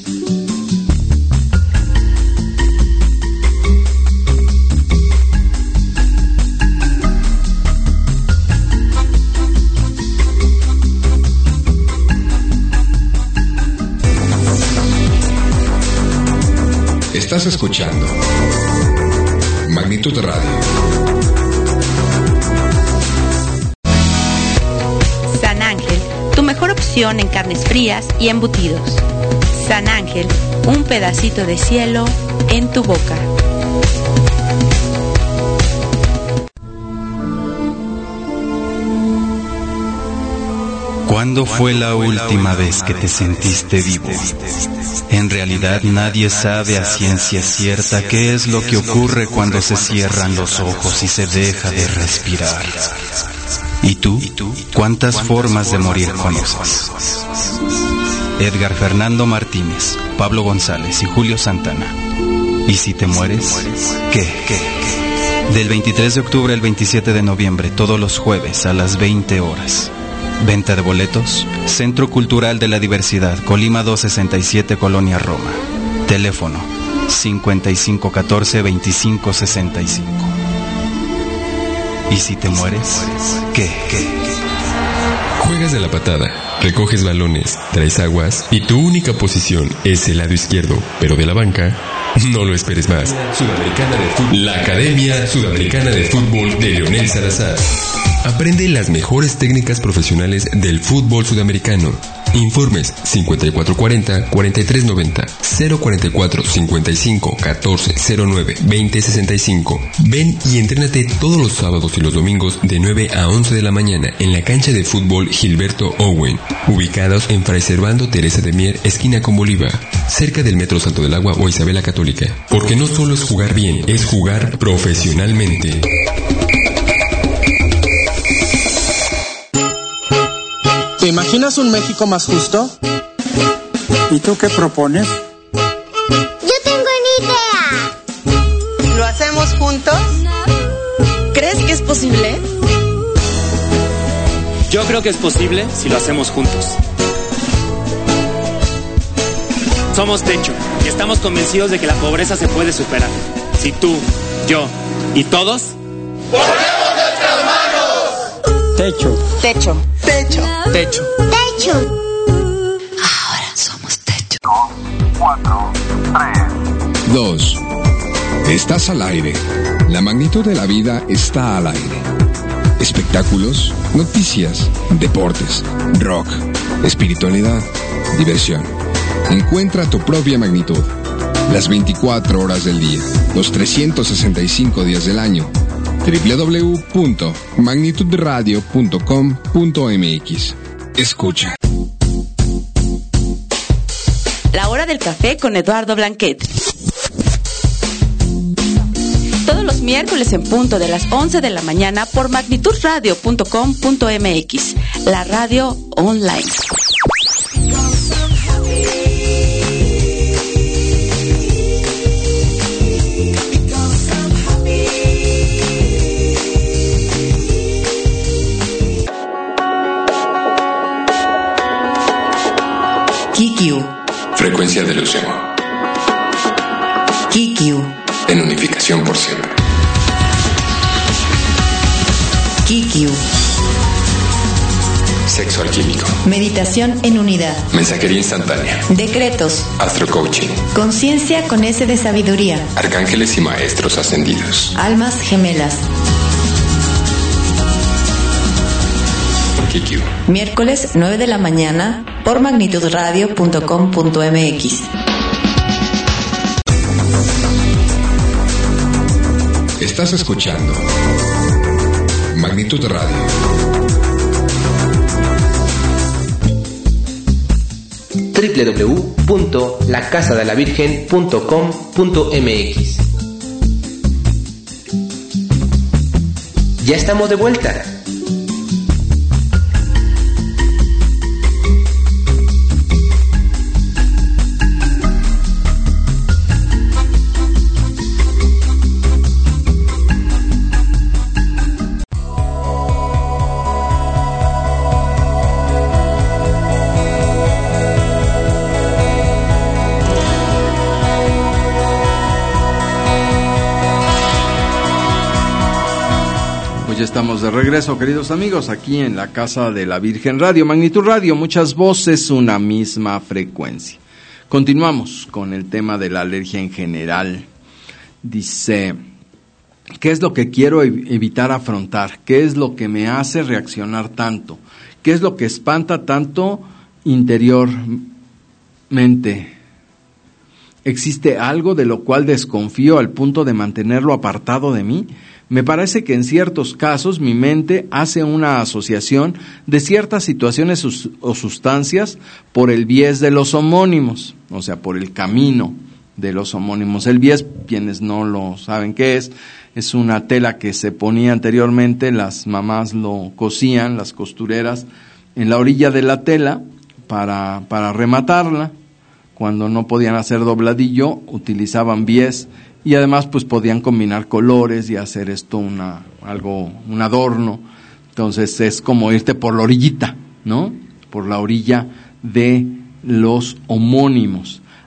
Estás escuchando Magnitud Radio. San Ángel, tu mejor opción en carnes frías y embutidos. San Ángel, un pedacito de cielo en tu boca. ¿Cuándo fue la última vez que te sentiste vivo? En realidad nadie sabe a ciencia cierta qué es lo que ocurre cuando se cierran los ojos y se deja de respirar. ¿Y tú? ¿Cuántas formas de morir conoces? Edgar Fernando Martínez, Pablo González y Julio Santana. ¿Y si te mueres? ¿Qué? Del 23 de octubre al 27 de noviembre, todos los jueves a las 20 horas. Venta de boletos, Centro Cultural de la Diversidad, Colima 267, Colonia Roma. Teléfono 5514-2565. ¿Y si te mueres? ¿Qué? Juegas de la patada, recoges balones, traes aguas y tu única posición es el lado izquierdo, pero de la banca. No lo esperes más. La Academia Sudamericana de Fútbol de Leonel Salazar. Aprende las mejores técnicas profesionales del fútbol sudamericano. Informes 5440-4390, 044-55-1409-2065. Ven y entrénate todos los sábados y los domingos de 9 a 11 de la mañana en la cancha de fútbol Gilberto Owen, ubicados en Fray Servando Teresa de Mier, esquina con Bolívar, cerca del Metro Salto del Agua o Isabela Católica. Porque no solo es jugar bien, es jugar profesionalmente. ¿Te imaginas un México más justo? ¿Y tú qué propones? Yo tengo una idea. ¿Lo hacemos juntos? ¿Crees que es posible? Yo creo que es posible si lo hacemos juntos. Somos Techo y estamos convencidos de que la pobreza se puede superar. Si tú, yo y todos... ¡ponemos nuestras manos! Techo. Techo. Techo. Techo. Techo. Ahora somos Techo. 4, 3, 2. Estás al aire. La magnitud de la vida está al aire. Espectáculos, noticias, deportes, rock, espiritualidad, diversión. Encuentra tu propia magnitud. Las 24 horas del día, los 365 días del año. www.magnitudradio.com.mx. Escucha. La hora del café con Eduardo Blanquet. Todos los miércoles en punto de las 11 de la mañana por magnitudradio.com.mx, la radio online. KQ. Frecuencia de ilusión. KQ. En unificación por siempre. KQ. Sexo alquímico. Meditación en unidad. Mensajería instantánea. Decretos. Astrocoaching. Conciencia con S de sabiduría. Arcángeles y maestros ascendidos. Almas gemelas. KQ. Miércoles 9 de la mañana por magnitudradio.com.mx. Estás escuchando Magnitud Radio. www.lacasadelavirgen.com.mx. Ya estamos de vuelta. Ya estamos de regreso, queridos amigos, aquí en la Casa de la Virgen Radio, Magnitud Radio, muchas voces, una misma frecuencia. Continuamos con el tema de la alergia en general. Dice, ¿qué es lo que quiero evitar afrontar? ¿Qué es lo que me hace reaccionar tanto? ¿Qué es lo que espanta tanto interiormente? ¿Existe algo de lo cual desconfío al punto de mantenerlo apartado de mí? Me parece que en ciertos casos mi mente hace una asociación de ciertas situaciones o sustancias por el bies de los homónimos, o sea, por el camino de los homónimos. El bies, quienes no lo saben qué es una tela que se ponía anteriormente, las mamás lo cosían, las costureras, en la orilla de la tela para rematarla. Cuando no podían hacer dobladillo, utilizaban bies. Y además pues podían combinar colores y hacer esto un adorno. Entonces es como irte por la orillita, ¿no? Por la orilla de los homónimos.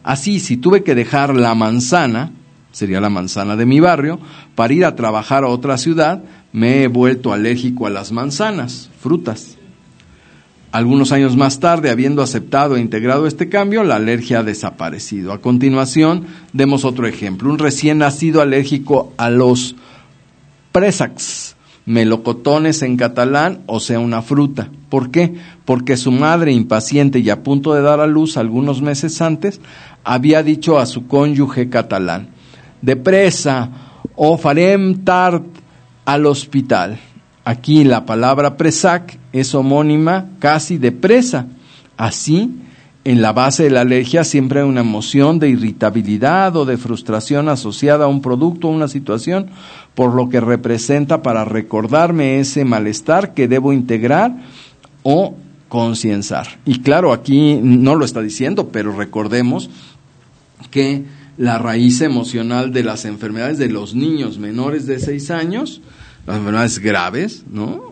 Así, si tuve que dejar la manzana, sería la manzana de mi barrio, para ir a trabajar a otra ciudad, me he vuelto alérgico a las manzanas, frutas. Algunos años más tarde, habiendo aceptado e integrado este cambio, la alergia ha desaparecido. A continuación, demos otro ejemplo. Un recién nacido alérgico a los préssecs, melocotones en catalán, o sea, una fruta. ¿Por qué? Porque su madre, impaciente y a punto de dar a luz algunos meses antes, había dicho a su cónyuge catalán: depresa, o farem tard al hospital. Aquí la palabra préssec es homónima casi de presa. Así, en la base de la alergia siempre hay una emoción de irritabilidad o de frustración asociada a un producto o una situación, por lo que representa para recordarme ese malestar que debo integrar o concienciar. Y claro, aquí no lo está diciendo, pero recordemos que la raíz emocional de las enfermedades de los niños menores de 6 años, las enfermedades graves, ¿no?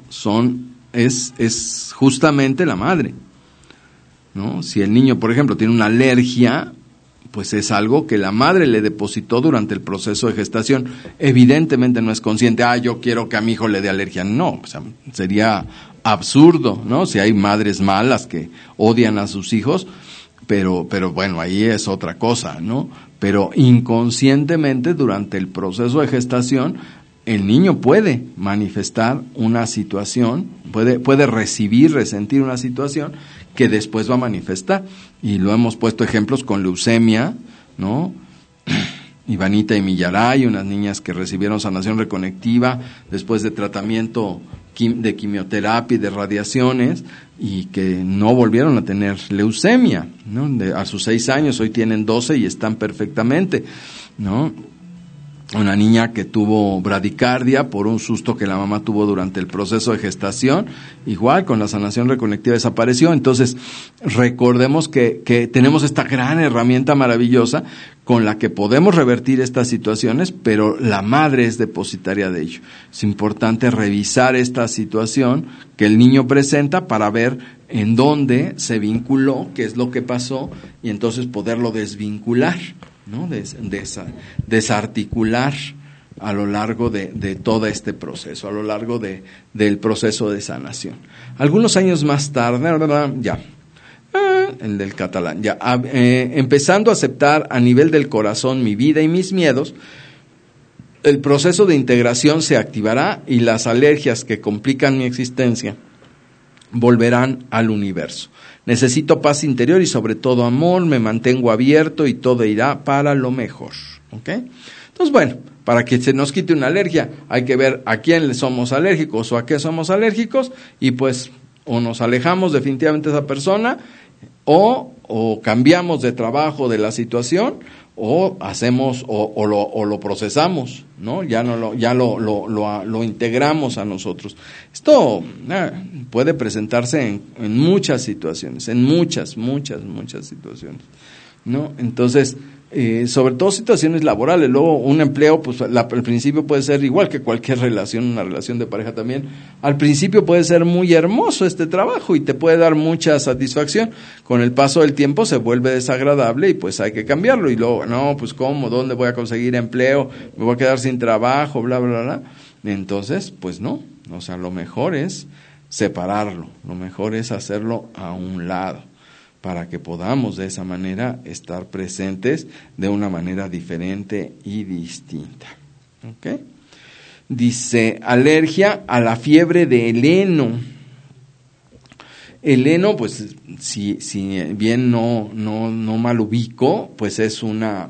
Es justamente la madre, ¿no? Si el niño, por ejemplo, tiene una alergia, pues es algo que la madre le depositó durante el proceso de gestación. Evidentemente no es consciente, yo quiero que a mi hijo le dé alergia. No, o sea, sería absurdo, ¿no? Si hay madres malas que odian a sus hijos, pero bueno, ahí es otra cosa, ¿no? Pero inconscientemente durante el proceso de gestación, el niño puede manifestar una situación, puede resentir una situación que después va a manifestar. Y lo hemos puesto ejemplos con leucemia, ¿no? Ivanita y Millaray, unas niñas que recibieron sanación reconectiva después de tratamiento de quimioterapia y de radiaciones, y que no volvieron a tener leucemia, ¿no? A sus 6 años, hoy tienen 12 y están perfectamente, ¿no? Una niña que tuvo bradicardia por un susto que la mamá tuvo durante el proceso de gestación, igual con la sanación reconectiva desapareció. Entonces, recordemos que tenemos esta gran herramienta maravillosa con la que podemos revertir estas situaciones, pero la madre es depositaria de ello. Es importante revisar esta situación que el niño presenta para ver en dónde se vinculó, qué es lo que pasó, y entonces poderlo desvincular, ¿no? Desarticular a lo largo de todo este proceso, a lo largo del proceso de sanación. Algunos años más tarde, el del catalán, empezando a aceptar a nivel del corazón mi vida y mis miedos, el proceso de integración se activará y las alergias que complican mi existencia volverán al universo. Necesito paz interior y sobre todo amor, me mantengo abierto y todo irá para lo mejor. ¿Ok? Entonces, bueno, para que se nos quite una alergia hay que ver a quién le somos alérgicos o a qué somos alérgicos, y pues o nos alejamos definitivamente de esa persona o cambiamos de trabajo de la situación, o hacemos o lo procesamos, ¿no? Ya lo integramos a nosotros. Esto puede presentarse en muchas situaciones, en muchas situaciones, ¿no? Entonces, sobre todo situaciones laborales. Luego un empleo, pues al principio puede ser igual que cualquier relación, una relación de pareja también. Al principio puede ser muy hermoso este trabajo y te puede dar mucha satisfacción. Con el paso del tiempo se vuelve desagradable y pues hay que cambiarlo. Y luego, no, pues ¿cómo? ¿Dónde voy a conseguir empleo? ¿Me voy a quedar sin trabajo? Bla, bla, bla. Entonces, pues no. O sea, lo mejor es separarlo. Lo mejor es hacerlo a un lado, para que podamos de esa manera estar presentes de una manera diferente y distinta. ¿Ok? Dice, alergia a la fiebre de heleno. Heleno, pues, si bien no mal ubico, pues es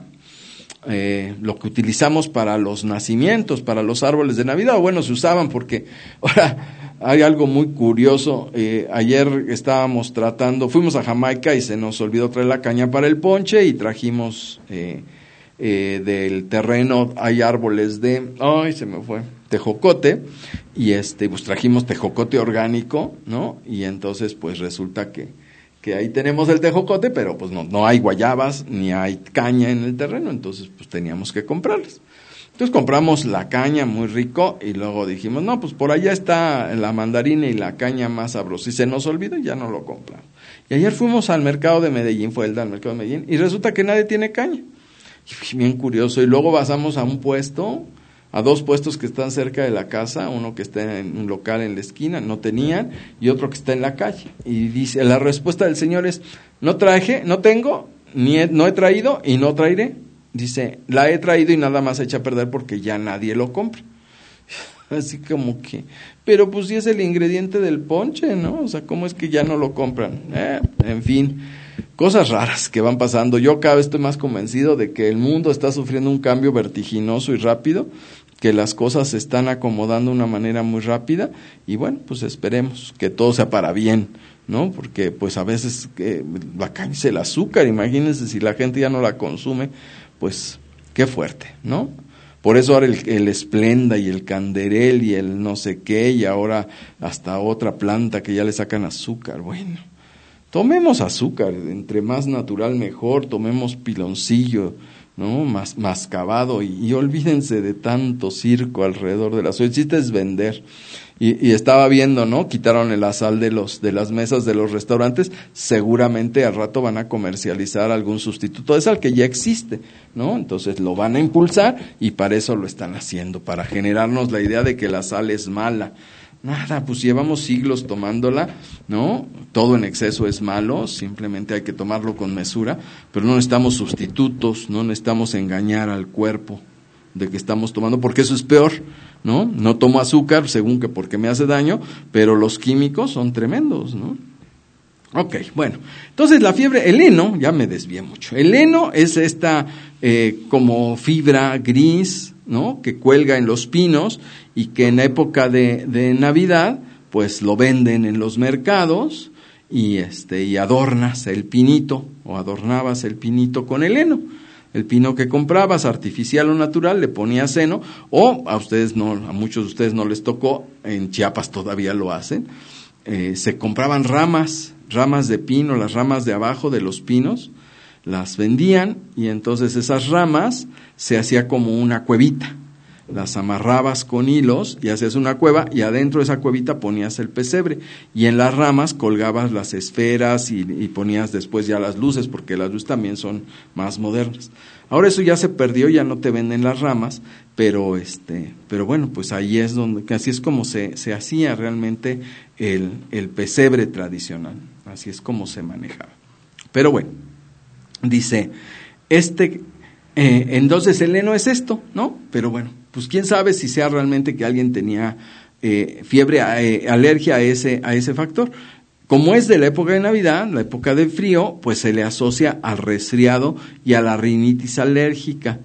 lo que utilizamos para los nacimientos, para los árboles de Navidad, o bueno, se usaban porque ahora hay algo muy curioso. Ayer fuimos a Jamaica y se nos olvidó traer la caña para el ponche y trajimos del terreno, hay árboles tejocote, y pues trajimos tejocote orgánico, ¿no? Y entonces pues resulta que ahí tenemos el tejocote, pero pues no hay guayabas ni hay caña en el terreno, entonces pues teníamos que comprarlas. Entonces compramos la caña, muy rico, y luego dijimos, no, pues por allá está la mandarina y la caña más sabrosa. Y se nos olvidó y ya no lo compramos. Y ayer fuimos al mercado de Medellín, fue el al mercado de Medellín, y resulta que nadie tiene caña. Y bien curioso. Y luego pasamos a un puesto, a 2 puestos que están cerca de la casa, uno que está en un local en la esquina, no tenían, y otro que está en la calle. Y dice, la respuesta del señor es, no tengo, no he traído y no traeré. Dice, la he traído y nada más echa a perder porque ya nadie lo compra. Así como que, pero pues sí es el ingrediente del ponche, ¿no? O sea, ¿cómo es que ya no lo compran? En fin, cosas raras que van pasando. Yo cada vez estoy más convencido de que el mundo está sufriendo un cambio vertiginoso y rápido, que las cosas se están acomodando de una manera muy rápida, y bueno, pues esperemos que todo sea para bien, ¿no? Porque pues a veces la caña es el azúcar, imagínense si la gente ya no la consume, pues qué fuerte, ¿no? Por eso ahora el Esplenda y el Canderel y el no sé qué, y ahora hasta otra planta que ya le sacan azúcar. Bueno, tomemos azúcar, entre más natural mejor, tomemos piloncillo, ¿no? Mascabado, y olvídense de tanto circo alrededor de la azúcar. El chiste es vender. Y estaba viendo, ¿no? Quitaron la sal de las mesas de los restaurantes, seguramente al rato van a comercializar algún sustituto de sal que ya existe, ¿no? Entonces lo van a impulsar y para eso lo están haciendo, para generarnos la idea de que la sal es mala. Nada, pues llevamos siglos tomándola, ¿no? Todo en exceso es malo, simplemente hay que tomarlo con mesura, pero no necesitamos sustitutos, no necesitamos engañar al cuerpo de que estamos tomando, porque eso es peor, ¿no? No tomo azúcar, según que porque me hace daño, pero los químicos son tremendos, ¿no? Ok, bueno, entonces la fiebre, el heno, ya me desvié mucho, el heno es esta como fibra gris, ¿no? Que cuelga en los pinos y que en época de Navidad, pues lo venden en los mercados y adornas el pinito, o adornabas el pinito con el heno. El pino que comprabas, artificial o natural, le ponías heno, o a muchos de ustedes no les tocó, en Chiapas todavía lo hacen, se compraban ramas de pino, las ramas de abajo de los pinos, las vendían, y entonces esas ramas se hacía como una cuevita, las amarrabas con hilos y hacías una cueva, y adentro de esa cuevita ponías el pesebre, y en las ramas colgabas las esferas y ponías después ya las luces, porque las luces también son más modernas. Ahora eso ya se perdió, ya no te venden las ramas, pero bueno, pues ahí es donde, así es como se hacía realmente el pesebre tradicional, así es como se manejaba. Pero bueno, dice, entonces el heno es esto, ¿no? Pero bueno, pues quién sabe si sea realmente que alguien tenía fiebre, alergia a ese factor. Como es de la época de Navidad, la época de frío, pues se le asocia al resfriado y a la rinitis alérgica.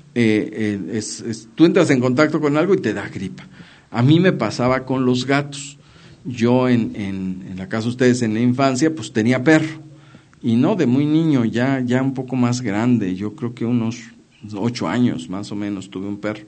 Tú entras en contacto con algo y te da gripa. A mí me pasaba con los gatos. Yo en la casa de ustedes en la infancia, pues tenía perro. Y no de muy niño, ya un poco más grande, yo creo que unos 8 años más o menos tuve un perro.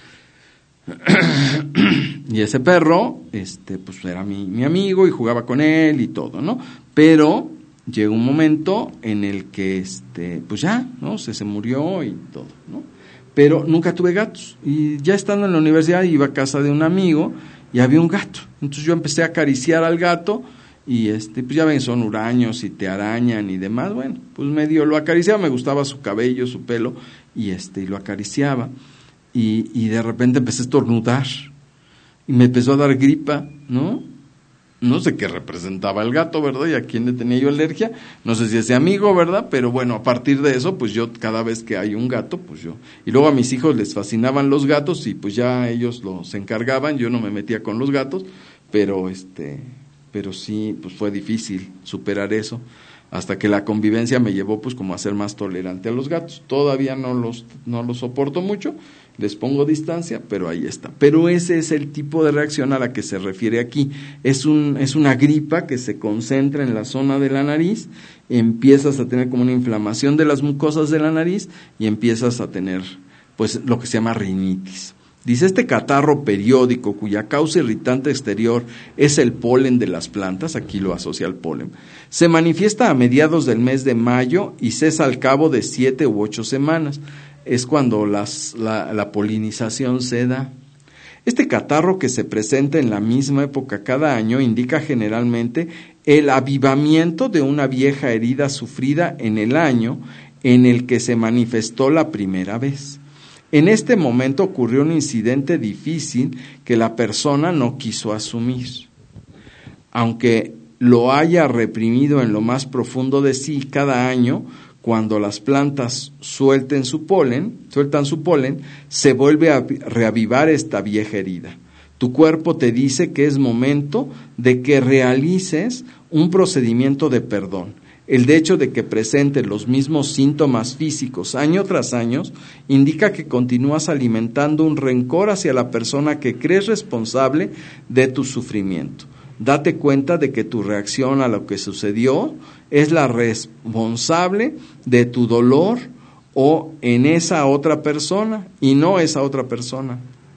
Y ese perro, pues era mi amigo y jugaba con él y todo, ¿no? Pero llegó un momento en el que, pues ya, ¿no? Se murió y todo, ¿no? Pero nunca tuve gatos. Y ya estando en la universidad iba a casa de un amigo y había un gato. Entonces yo empecé a acariciar al gato y pues ya ven, son huraños y te arañan y demás. Bueno, pues medio lo acariciaba, me gustaba su cabello, su pelo y lo acariciaba. Y de repente empecé a estornudar y me empezó a dar gripa, ¿no? No sé qué representaba el gato, ¿verdad? Y a quién le tenía yo alergia, no sé si ese amigo, ¿verdad? Pero bueno, a partir de eso, pues yo cada vez que hay un gato, pues yo... Y luego a mis hijos les fascinaban los gatos y pues ya ellos los encargaban, yo no me metía con los gatos, pero sí, pues fue difícil superar eso, hasta que la convivencia me llevó pues como a ser más tolerante a los gatos. Todavía no los soporto mucho, les pongo distancia, pero ahí está. Pero ese es el tipo de reacción a la que se refiere aquí. Es una gripa que se concentra en la zona de la nariz, empiezas a tener como una inflamación de las mucosas de la nariz y empiezas a tener pues lo que se llama rinitis. Dice, este catarro periódico cuya causa irritante exterior es el polen de las plantas, aquí lo asocia al polen, se manifiesta a mediados del mes de mayo y cesa al cabo de 7 u 8 semanas. es cuando la polinización se da. Este catarro, que se presenta en la misma época cada año, indica generalmente el avivamiento de una vieja herida sufrida en el año en el que se manifestó la primera vez. En este momento ocurrió un incidente difícil que la persona no quiso asumir. Aunque lo haya reprimido en lo más profundo de sí, cada año, cuando las plantas sueltan su polen, se vuelve a reavivar esta vieja herida. Tu cuerpo te dice que es momento de que realices un procedimiento de perdón. El hecho de que presentes los mismos síntomas físicos año tras año indica que continúas alimentando un rencor hacia la persona que crees responsable de tu sufrimiento. Date cuenta de que tu reacción a lo que sucedió es la responsable de tu dolor o en esa otra persona y no esa otra persona.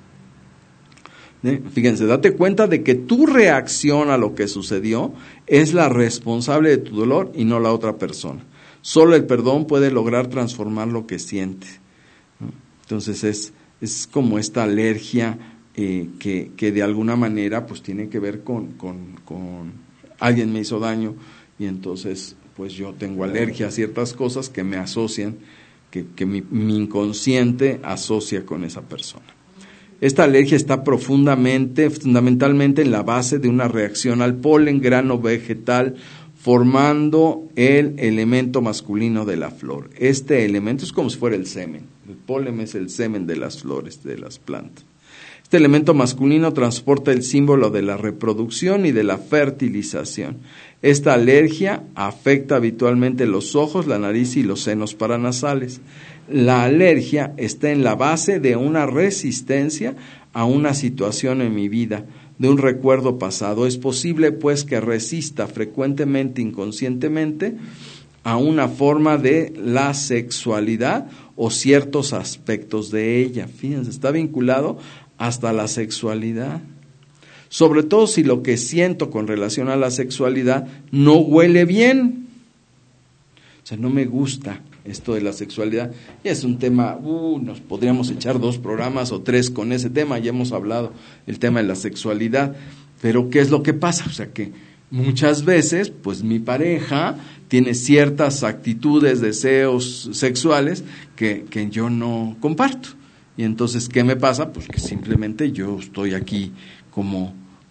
Fíjense, date cuenta de que tu reacción a lo que sucedió es la responsable de tu dolor y no la otra persona. Solo el perdón puede lograr transformar lo que siente. Entonces es como esta alergia que de alguna manera pues tiene que ver con alguien me hizo daño y entonces pues yo tengo alergia a ciertas cosas que me asocian, que mi inconsciente asocia con esa persona. Esta alergia está fundamentalmente en la base de una reacción al polen, grano vegetal, formando el elemento masculino de la flor. Este elemento es como si fuera el semen. El polen es el semen de las flores, de las plantas. Este elemento masculino transporta el símbolo de la reproducción y de la fertilización. Esta alergia afecta habitualmente los ojos, la nariz y los senos paranasales. La alergia está en la base de una resistencia a una situación en mi vida, de un recuerdo pasado. Es posible, pues, que resista frecuentemente, inconscientemente, a una forma de la sexualidad o ciertos aspectos de ella. Fíjense, está vinculado hasta la sexualidad. Sobre todo si lo que siento con relación a la sexualidad no huele bien. O sea, no me gusta esto de la sexualidad. Y es un tema, nos podríamos echar 2 programas o 3 con ese tema, ya hemos hablado el tema de la sexualidad. Pero ¿qué es lo que pasa? O sea, que muchas veces, pues mi pareja tiene ciertas actitudes, deseos sexuales que yo no comparto. Y entonces, ¿qué me pasa? Pues que simplemente yo estoy aquí como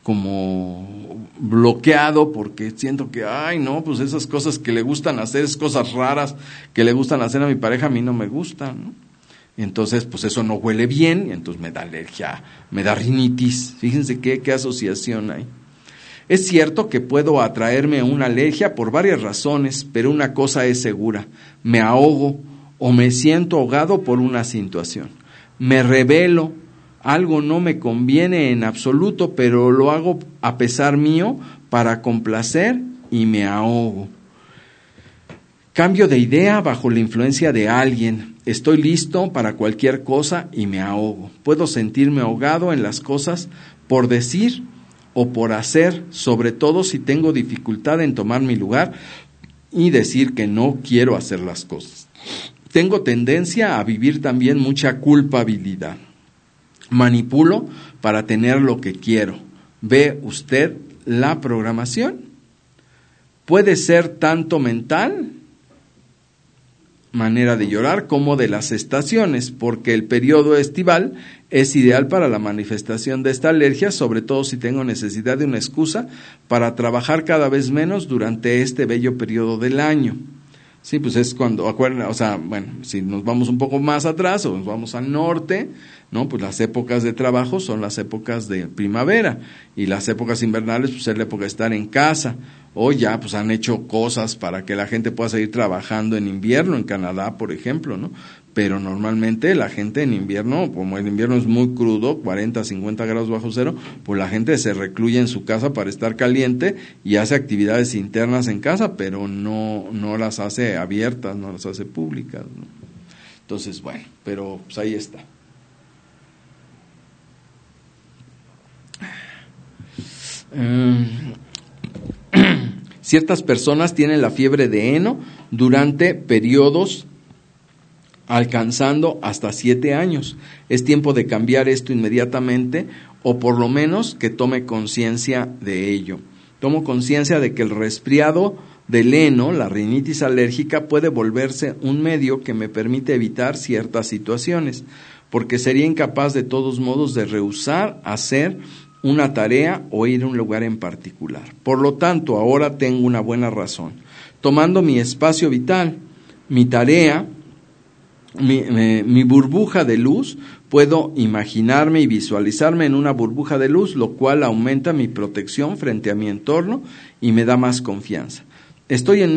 bloqueado porque siento que, pues esas cosas que le gustan hacer, esas cosas raras que le gustan hacer a mi pareja, a mí no me gustan, ¿no? Y entonces, pues eso no huele bien y entonces me da alergia, me da rinitis. Fíjense qué asociación hay. Es cierto que puedo atraerme una alergia por varias razones, pero una cosa es segura: me ahogo o me siento ahogado por una situación. Me rebelo, algo no me conviene en absoluto, pero lo hago a pesar mío para complacer y me ahogo. Cambio de idea bajo la influencia de alguien. Estoy listo para cualquier cosa y me ahogo. Puedo sentirme ahogado en las cosas por decir o por hacer, sobre todo si tengo dificultad en tomar mi lugar y decir que no quiero hacer las cosas. Tengo tendencia a vivir también mucha culpabilidad. Manipulo para tener lo que quiero. ¿Ve usted la programación? Puede ser tanto mental, manera de llorar, como de las estaciones, porque el periodo estival es ideal para la manifestación de esta alergia, sobre todo si tengo necesidad de una excusa para trabajar cada vez menos durante este bello periodo del año. Sí, pues es cuando, si nos vamos un poco más atrás o nos vamos al norte, ¿no? Pues las épocas de trabajo son las épocas de primavera y las épocas invernales pues es la época de estar en casa. O ya pues han hecho cosas para que la gente pueda seguir trabajando en invierno, en Canadá, por ejemplo, ¿no? Pero normalmente la gente en invierno, como el invierno es muy crudo, 40, 50 grados bajo cero, pues la gente se recluye en su casa para estar caliente y hace actividades internas en casa, pero no las hace abiertas, no las hace públicas, ¿no? Entonces, bueno, pero pues ahí está. Ciertas personas tienen la fiebre de heno durante periodos alcanzando hasta 7 años. Es tiempo de cambiar esto inmediatamente, o por lo menos que tome conciencia de ello. Tomo conciencia de que el resfriado del heno, la rinitis alérgica, puede volverse un medio que me permite evitar ciertas situaciones, porque sería incapaz de todos modos de rehusar hacer una tarea o ir a un lugar en particular. Por lo tanto, ahora tengo una buena razón. Tomando mi espacio vital, mi tarea, mi burbuja de luz, puedo imaginarme y visualizarme en una burbuja de luz, lo cual aumenta mi protección frente a mi entorno y me da más confianza. Estoy en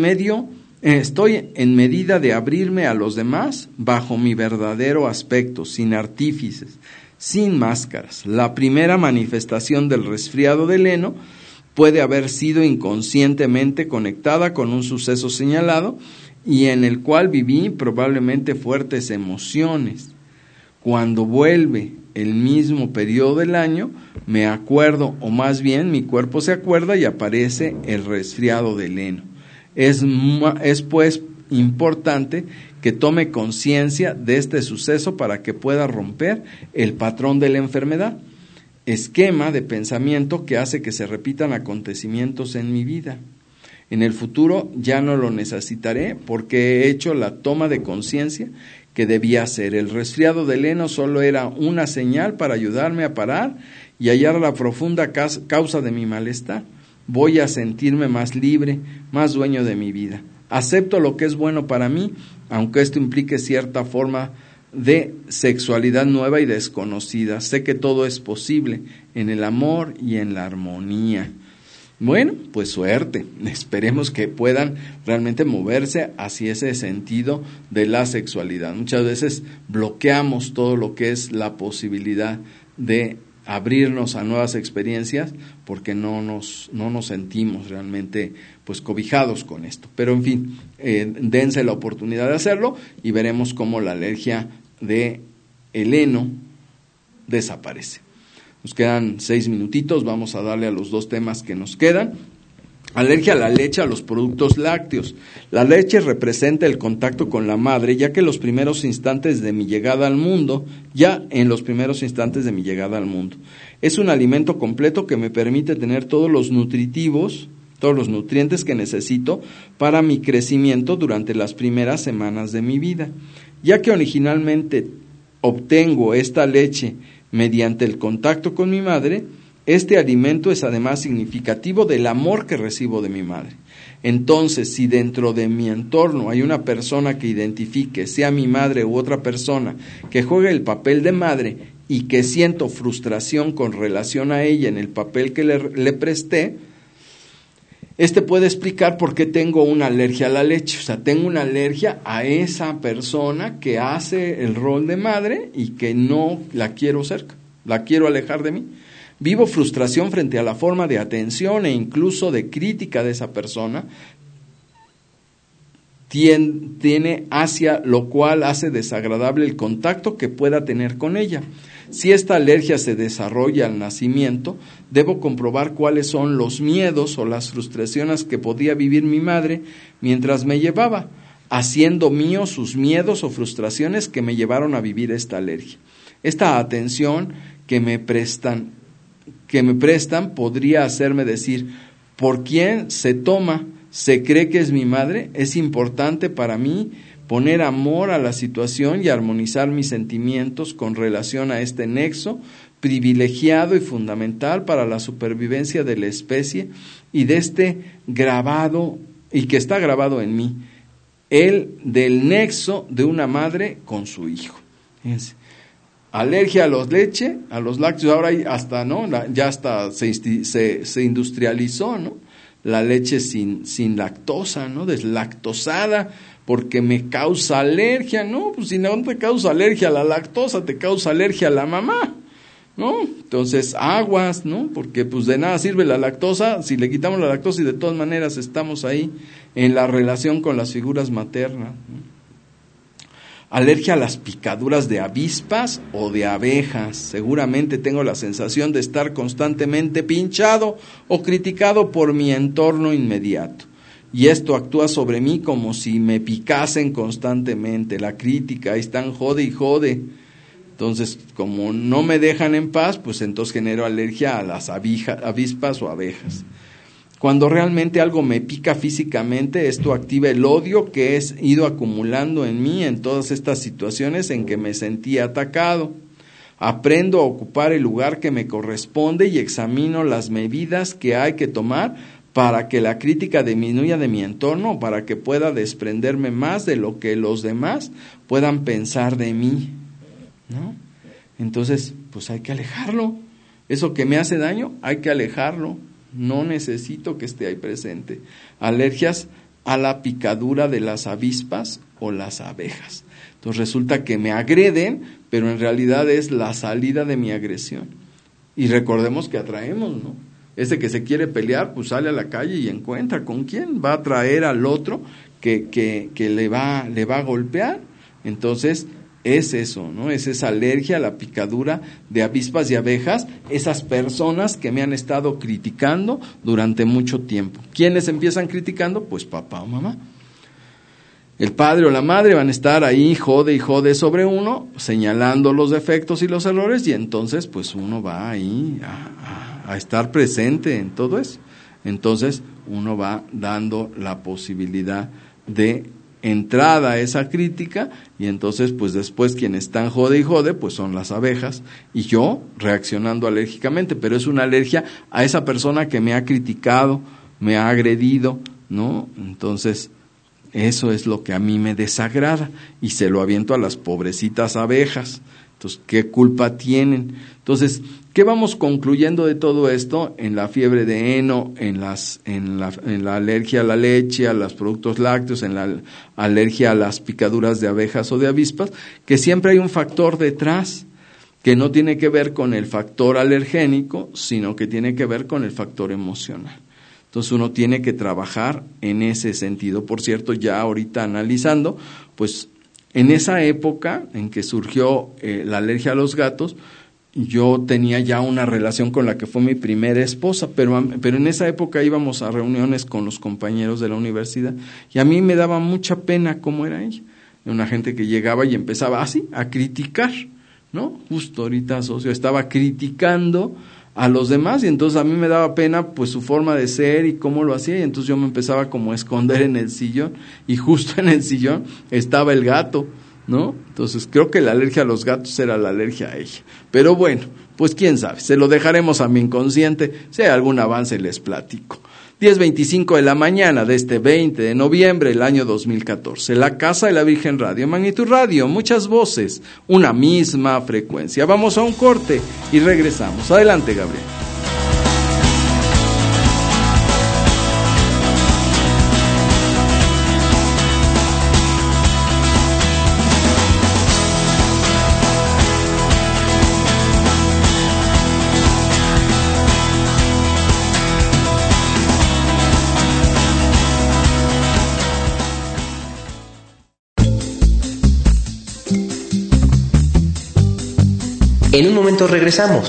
medida de abrirme a los demás bajo mi verdadero aspecto, sin artífices, sin máscaras. La primera manifestación del resfriado del heno puede haber sido inconscientemente conectada con un suceso señalado y en el cual viví probablemente fuertes emociones. Cuando vuelve el mismo periodo del año, me acuerdo, o más bien mi cuerpo se acuerda y aparece el resfriado del heno. Es pues importante que tome conciencia de este suceso para que pueda romper el patrón de la enfermedad, esquema de pensamiento que hace que se repitan acontecimientos en mi vida. En el futuro ya no lo necesitaré porque he hecho la toma de conciencia que debía hacer. El resfriado del heno solo era una señal para ayudarme a parar y hallar la profunda causa de mi malestar. Voy a sentirme más libre, más dueño de mi vida. Acepto lo que es bueno para mí, aunque esto implique cierta forma de sexualidad nueva y desconocida. Sé que todo es posible en el amor y en la armonía. Bueno, pues suerte. Esperemos que puedan realmente moverse hacia ese sentido de la sexualidad. Muchas veces bloqueamos todo lo que es la posibilidad de abrirnos a nuevas experiencias porque no nos sentimos realmente pues cobijados con esto. Pero en fin, dense la oportunidad de hacerlo y veremos cómo la alergia de el heno desaparece. Nos quedan 6 minutitos, vamos a darle a los 2 temas que nos quedan. Alergia a la leche, a los productos lácteos. La leche representa el contacto con la madre, ya que en los primeros instantes de mi llegada al mundo, es un alimento completo que me permite tener todos los nutrientes que necesito para mi crecimiento durante las primeras semanas de mi vida. Ya que originalmente obtengo esta leche mediante el contacto con mi madre, este alimento es además significativo del amor que recibo de mi madre. Entonces, si dentro de mi entorno hay una persona que identifique, sea mi madre u otra persona, que juegue el papel de madre y que siento frustración con relación a ella en el papel que le presté, puede explicar por qué tengo una alergia a la leche. O sea, tengo una alergia a esa persona que hace el rol de madre y que no la quiero cerca, la quiero alejar de mí. Vivo frustración frente a la forma de atención e incluso de crítica de esa persona. Tiene hacia lo cual hace desagradable el contacto que pueda tener con ella. Si esta alergia se desarrolla al nacimiento, debo comprobar cuáles son los miedos o las frustraciones que podía vivir mi madre mientras me llevaba, haciendo míos sus miedos o frustraciones que me llevaron a vivir esta alergia. Esta atención que me prestan podría hacerme decir, ¿por quién se cree que es mi madre? Es importante para mí poner amor a la situación y armonizar mis sentimientos con relación a este nexo privilegiado y fundamental para la supervivencia de la especie y de este grabado, y que está grabado en mí, el del nexo de una madre con su hijo. Fíjense. Alergia a los lácteos, ahora hay hasta, ¿no? Ya hasta se industrializó, ¿no? La leche sin lactosa, ¿no? Deslactosada, porque me causa alergia, ¿no? Pues si no te causa alergia a la lactosa, te causa alergia a la mamá, ¿no? Entonces, aguas, ¿no? Porque pues de nada sirve la lactosa, si le quitamos la lactosa y de todas maneras estamos ahí en la relación con las figuras maternas, ¿no? Alergia a las picaduras de avispas o de abejas. Seguramente tengo la sensación de estar constantemente pinchado o criticado por mi entorno inmediato. y esto actúa sobre mí como si me picasen constantemente. La crítica, ahí están jode y jode. Entonces, como no me dejan en paz, pues entonces genero alergia a las avispas o abejas. Cuando realmente algo me pica físicamente, esto activa el odio que he ido acumulando en mí en todas estas situaciones en que me sentí atacado. Aprendo a ocupar el lugar que me corresponde y examino las medidas que hay que tomar para que la crítica disminuya de mi entorno, para que pueda desprenderme más de lo que los demás puedan pensar de mí, ¿no? Entonces, pues hay que alejarlo. Eso que me hace daño, hay que alejarlo. No necesito que esté ahí presente. Alergias a la picadura de las avispas o las abejas. Entonces resulta que me agreden, pero en realidad es la salida de mi agresión. Y recordemos que atraemos, ¿no? Ese que se quiere pelear, pues sale a la calle y encuentra con quién va a atraer al otro que le va a golpear. Entonces es eso, ¿no? Es esa alergia a la picadura de avispas y abejas, esas personas que me han estado criticando durante mucho tiempo. ¿Quiénes empiezan criticando? Pues papá o mamá. El padre o la madre van a estar ahí jode y jode sobre uno, señalando los defectos y los errores, y entonces pues uno va ahí a estar presente en todo eso. Entonces uno va dando la posibilidad de entrada a esa crítica, y entonces pues después quienes están jode y jode pues son las abejas, y yo reaccionando alérgicamente, pero es una alergia a esa persona que me ha criticado, me ha agredido, ¿no? Entonces eso es lo que a mí me desagrada y se lo aviento a las pobrecitas abejas. Entonces, ¿qué culpa tienen? Entonces, ¿qué vamos concluyendo de todo esto? En la fiebre de heno, en la alergia a la leche, a los productos lácteos, en la alergia a las picaduras de abejas o de avispas, que siempre hay un factor detrás que no tiene que ver con el factor alergénico, sino que tiene que ver con el factor emocional. Entonces uno tiene que trabajar en ese sentido. Por cierto, ya ahorita analizando, pues en esa época en que surgió la alergia a los gatos, yo tenía ya una relación con la que fue mi primera esposa, pero en esa época íbamos a reuniones con los compañeros de la universidad y a mí me daba mucha pena cómo era ella. Una gente que llegaba y empezaba así a criticar, ¿no? Justo ahorita, socio, estaba criticando a los demás y entonces a mí me daba pena pues su forma de ser y cómo lo hacía, y entonces yo me empezaba como a esconder en el sillón, y justo en el sillón estaba el gato, ¿no? Entonces creo que la alergia a los gatos era la alergia a ella, pero bueno, pues quién sabe, se lo dejaremos a mi inconsciente, si hay algún avance les platico. 10:25 de la mañana de este 20 de noviembre del año 2014. La Casa de la Virgen Radio, Magnitud Radio, muchas voces, una misma frecuencia. Vamos a un corte y regresamos. Adelante, Gabriel. En un momento regresamos.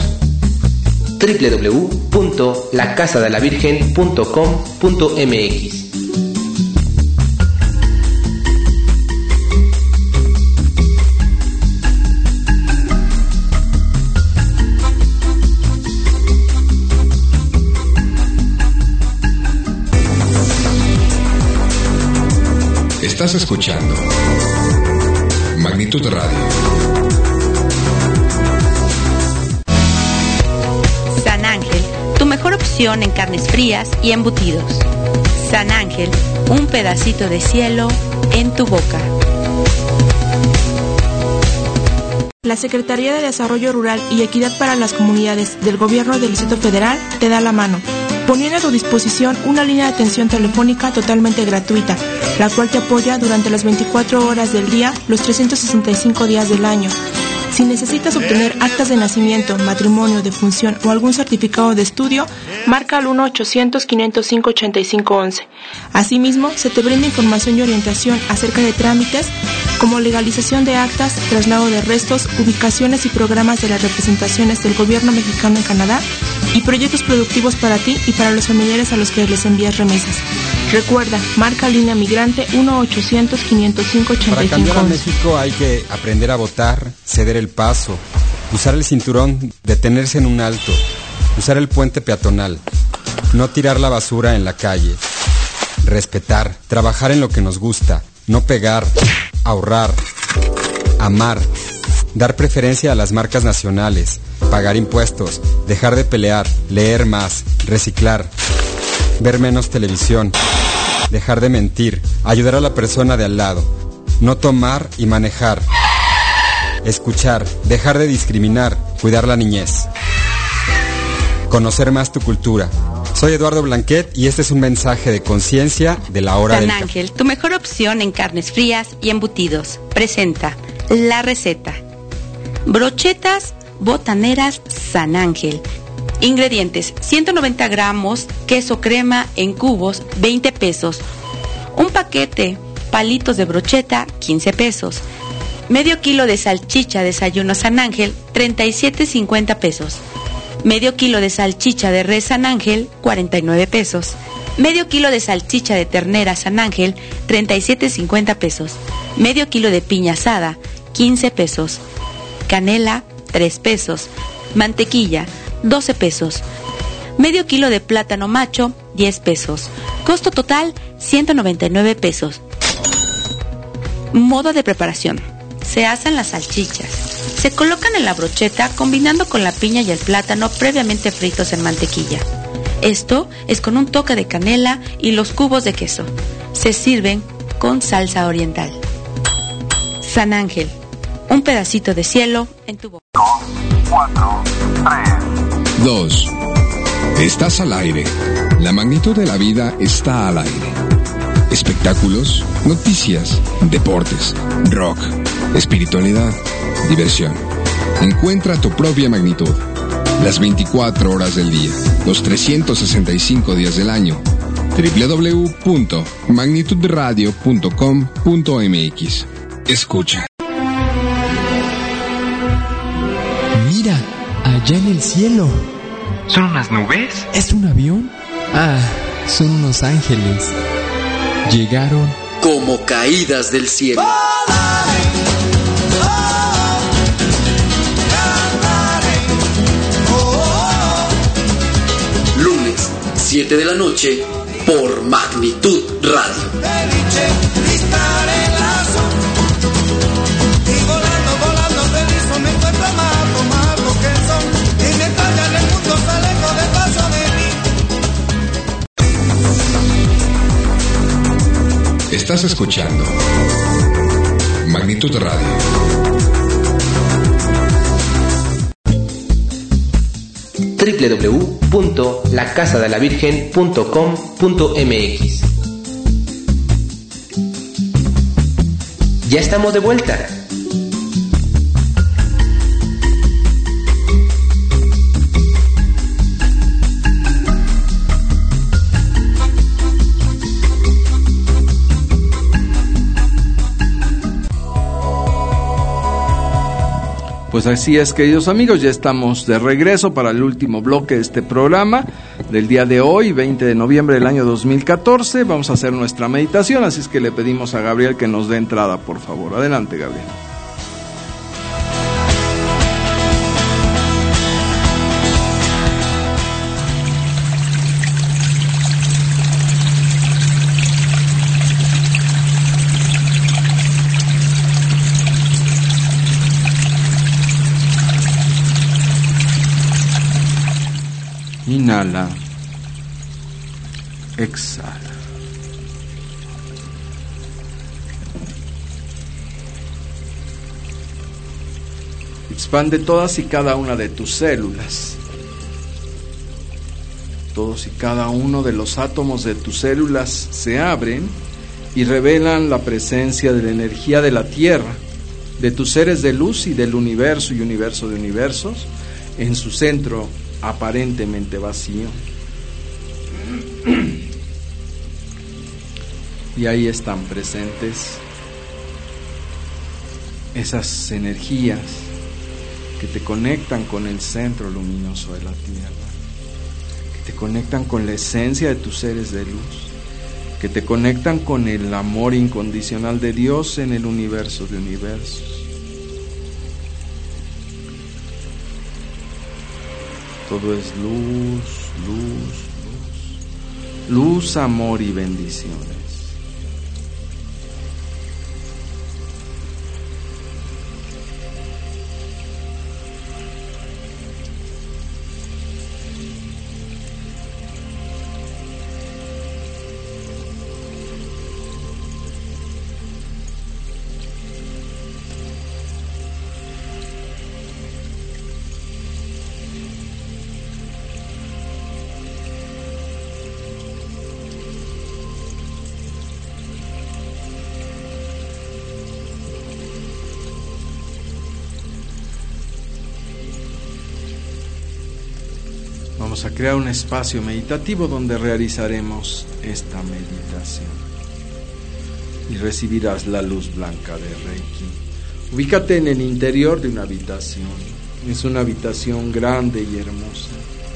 www.lacasadelavirgen.com.mx. Estás escuchando Magnitud Radio. San Ángel, tu mejor opción en carnes frías y embutidos. San Ángel, un pedacito de cielo en tu boca. La Secretaría de Desarrollo Rural y Equidad para las Comunidades del Gobierno del Distrito Federal te da la mano, poniendo a tu disposición una línea de atención telefónica totalmente gratuita, la cual te apoya durante las 24 horas del día, los 365 días del año. Si necesitas obtener actas de nacimiento, matrimonio, defunción o algún certificado de estudio, marca al 1-800-505-8511. Asimismo, se te brinda información y orientación acerca de trámites como legalización de actas, traslado de restos, ubicaciones y programas de las representaciones del gobierno mexicano en Canadá y proyectos productivos para ti y para los familiares a los que les envías remesas. Recuerda, marca línea migrante 1-800-505-8511. Para cambiar a México hay que aprender a votar, ceder el paso, usar el cinturón, detenerse en un alto, usar el puente peatonal, no tirar la basura en la calle, respetar, trabajar en lo que nos gusta, no pegar, ahorrar, amar, dar preferencia a las marcas nacionales, pagar impuestos, dejar de pelear, leer más, reciclar, ver menos televisión, dejar de mentir, ayudar a la persona de al lado, no tomar y manejar, escuchar, dejar de discriminar, cuidar la niñez, conocer más tu cultura. Soy Eduardo Blanquet y este es un mensaje de conciencia de la hora del San Ángel, tu mejor opción en carnes frías y embutidos. Presenta la receta. Brochetas botaneras San Ángel. Ingredientes: 190 gramos queso crema en cubos, 20 pesos. Un paquete palitos de brocheta, 15 pesos. Medio kilo de salchicha desayuno San Ángel, 37.50 pesos. Medio kilo de salchicha de res San Ángel, 49 pesos. Medio kilo de salchicha de ternera San Ángel, 37.50 pesos. Medio kilo de piña asada, 15 pesos. Canela, 3 pesos. Mantequilla, 12 pesos. Medio kilo de plátano macho, 10 pesos. Costo total, 199 pesos. Modo de preparación. Se asan las salchichas. Se colocan en la brocheta combinando con la piña y el plátano previamente fritos en mantequilla. Esto es con un toque de canela y los cubos de queso. Se sirven con salsa oriental. San Ángel, un pedacito de cielo en tu boca. 4, 3, 2. Estás al aire. La magnitud de la vida está al aire. Espectáculos, noticias, deportes, rock, espiritualidad, diversión. Encuentra tu propia magnitud. Las 24 horas del día, los 365 días del año. www.magnitudradio.com.mx. Escucha. Mira, allá en el cielo. ¿Son unas nubes? ¿Es un avión? Ah, son unos ángeles. Llegaron como caídas del cielo. Lunes, 7 de la noche, por Magnitud Radio. Estás escuchando Magnitud Radio. www.lacasadelavirgen.com.mx. Ya estamos de vuelta. Pues así es, queridos amigos, ya estamos de regreso para el último bloque de este programa del día de hoy, 20 de noviembre del año 2014. Vamos a hacer nuestra meditación, así es que le pedimos a Gabriel que nos dé entrada, por favor. Adelante, Gabriel. Inhala, exhala. Expande todas y cada una de tus células. Todos y cada uno de los átomos de tus células se abren y revelan la presencia de la energía de la Tierra, de tus seres de luz y del universo y universo de universos, en su centro aparentemente vacío. Y ahí están presentes esas energías que te conectan con el centro luminoso de la Tierra, que te conectan con la esencia de tus seres de luz, que te conectan con el amor incondicional de Dios en el universo de universos. Todo es luz, luz, luz. Luz, amor y bendiciones. Vamos a crear un espacio meditativo donde realizaremos esta meditación y recibirás la luz blanca de Reiki. Ubícate en el interior de una habitación. Es una habitación grande y hermosa.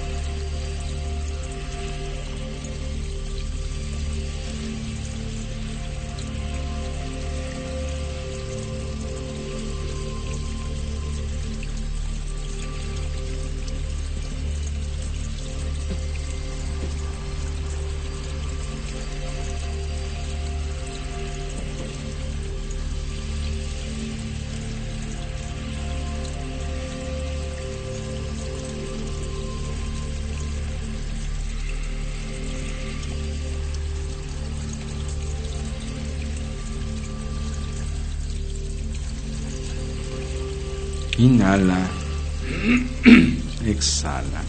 Inhala, exhala.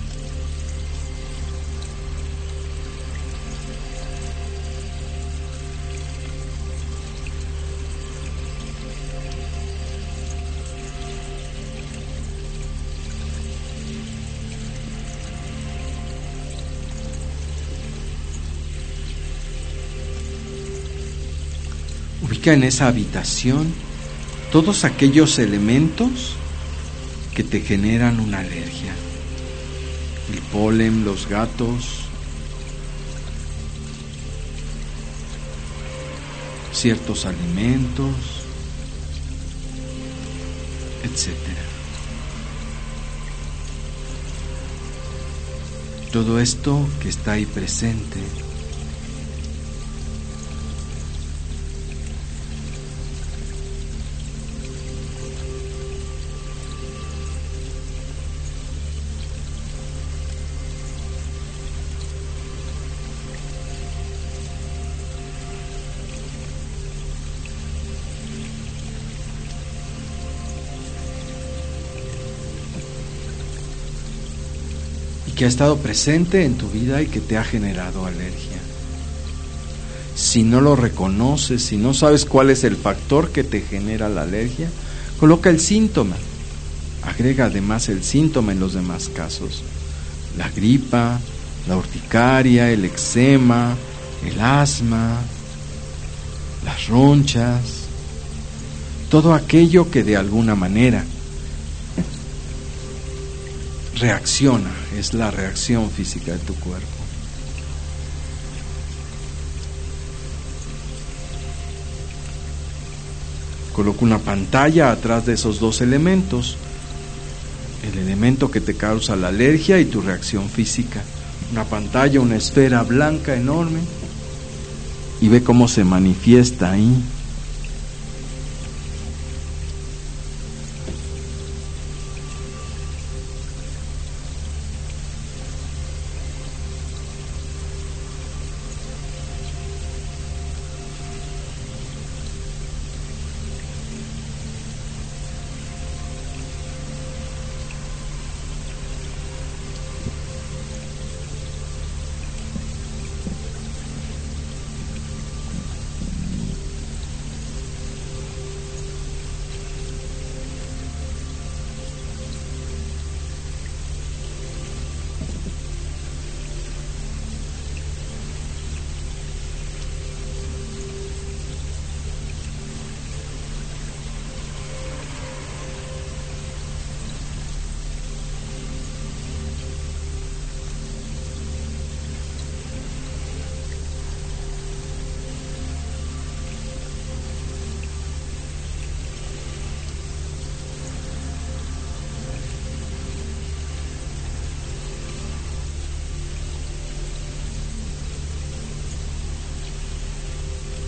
Ubica en esa habitación todos aquellos elementos que te generan una alergia. El polen, los gatos, ciertos alimentos, etc. Todo esto que está ahí presente que ha estado presente en tu vida y que te ha generado alergia. Si no lo reconoces, si no sabes cuál es el factor que te genera la alergia, coloca el síntoma. Agrega además el síntoma en los demás casos. La gripa, la urticaria, el eczema, el asma, las ronchas, todo aquello que de alguna manera reacciona, es la reacción física de tu cuerpo. Coloca una pantalla atrás de esos dos elementos, el elemento que te causa la alergia y tu reacción física. Una pantalla, una esfera blanca enorme, y ve cómo se manifiesta ahí.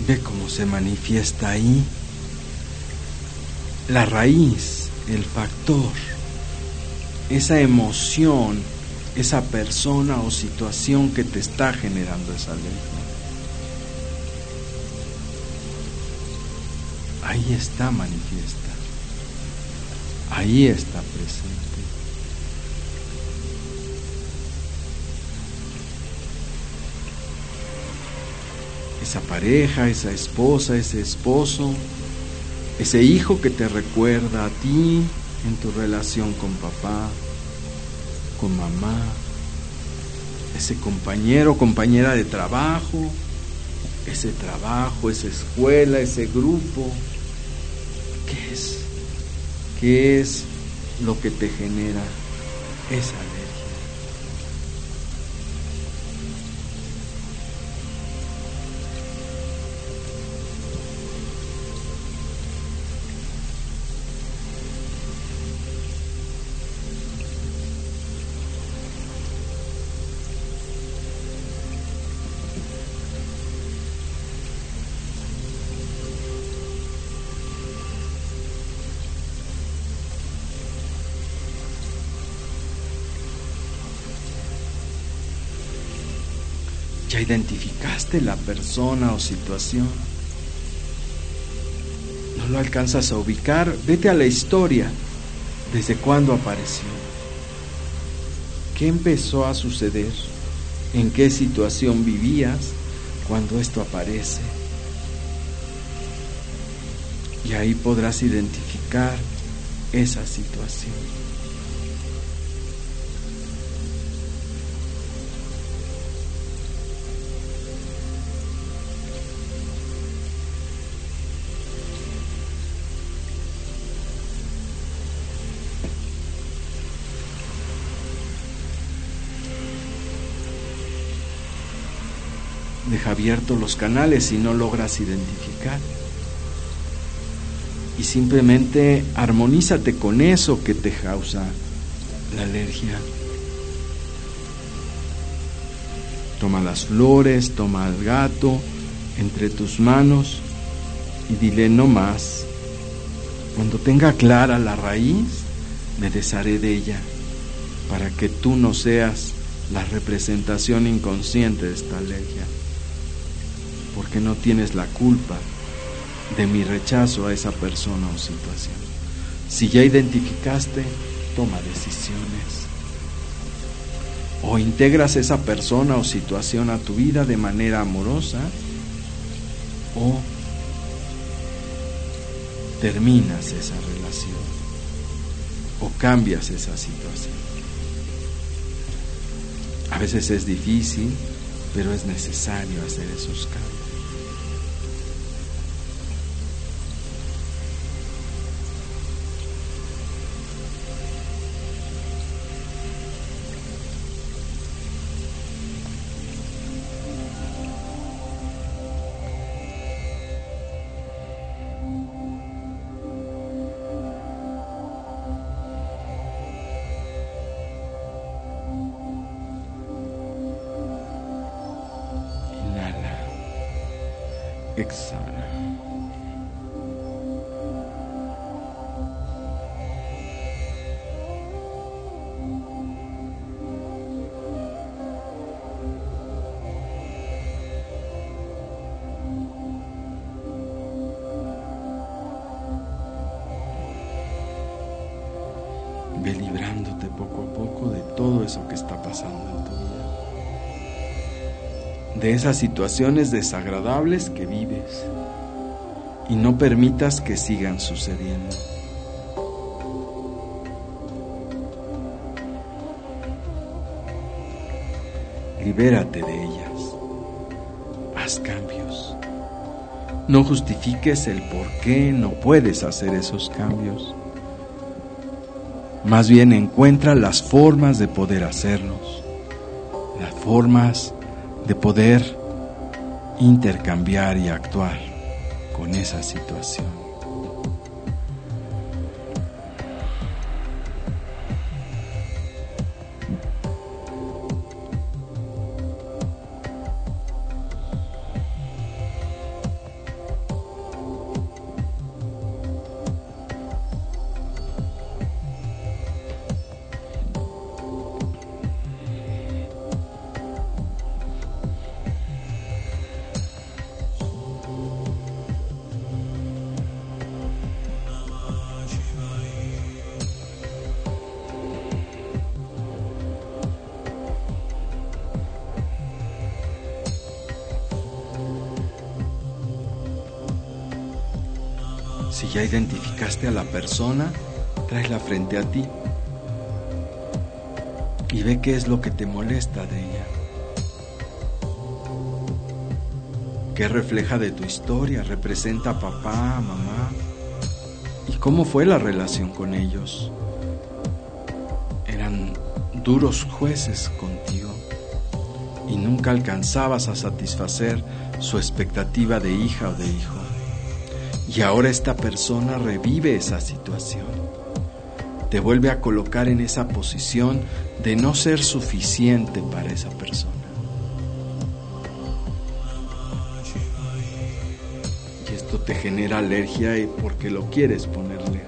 Ve cómo se manifiesta ahí la raíz, el factor, esa emoción, esa persona o situación que te está generando esa alergia. Ahí está manifiesta, ahí está presente. Esa pareja, esa esposa, ese esposo, ese hijo que te recuerda a ti en tu relación con papá, con mamá, ese compañero, compañera de trabajo, esa escuela, ese grupo. ¿Qué es lo que te genera esa alergia? ¿Ya identificaste la persona o situación? ¿No lo alcanzas a ubicar? Vete a la historia. ¿Desde cuándo apareció? ¿Qué empezó a suceder? ¿En qué situación vivías cuando esto aparece? Y ahí podrás identificar esa situación. Deja abiertos los canales si no logras identificar. Y simplemente armonízate con eso que te causa la alergia. Toma las flores, toma al gato entre tus manos y dile no más. Cuando tenga clara la raíz, me desharé de ella, para que tú no seas la representación inconsciente de esta alergia. Porque no tienes la culpa de mi rechazo a esa persona o situación. Si ya identificaste, toma decisiones. O integras esa persona o situación a tu vida de manera amorosa, o terminas esa relación, o cambias esa situación. A veces es difícil, pero es necesario hacer esos cambios. Exhala. Ve librándote poco a poco de todo eso que está pasando en tu vida. De esas situaciones desagradables que vives, y no permitas que sigan sucediendo. Libérate de ellas. Haz cambios. No justifiques el por qué no puedes hacer esos cambios. Más bien encuentra las formas de poder hacerlos, las formas de poder intercambiar y actuar con esa situación. Si ya identificaste a la persona, tráela frente a ti y ve qué es lo que te molesta de ella. ¿Qué refleja de tu historia? ¿Representa a papá, mamá? ¿Y cómo fue la relación con ellos? ¿Eran duros jueces contigo y nunca alcanzabas a satisfacer su expectativa de hija o de hijo? Y ahora esta persona revive esa situación, te vuelve a colocar en esa posición de no ser suficiente para esa persona. Y esto te genera alergia y porque lo quieres poner lejos.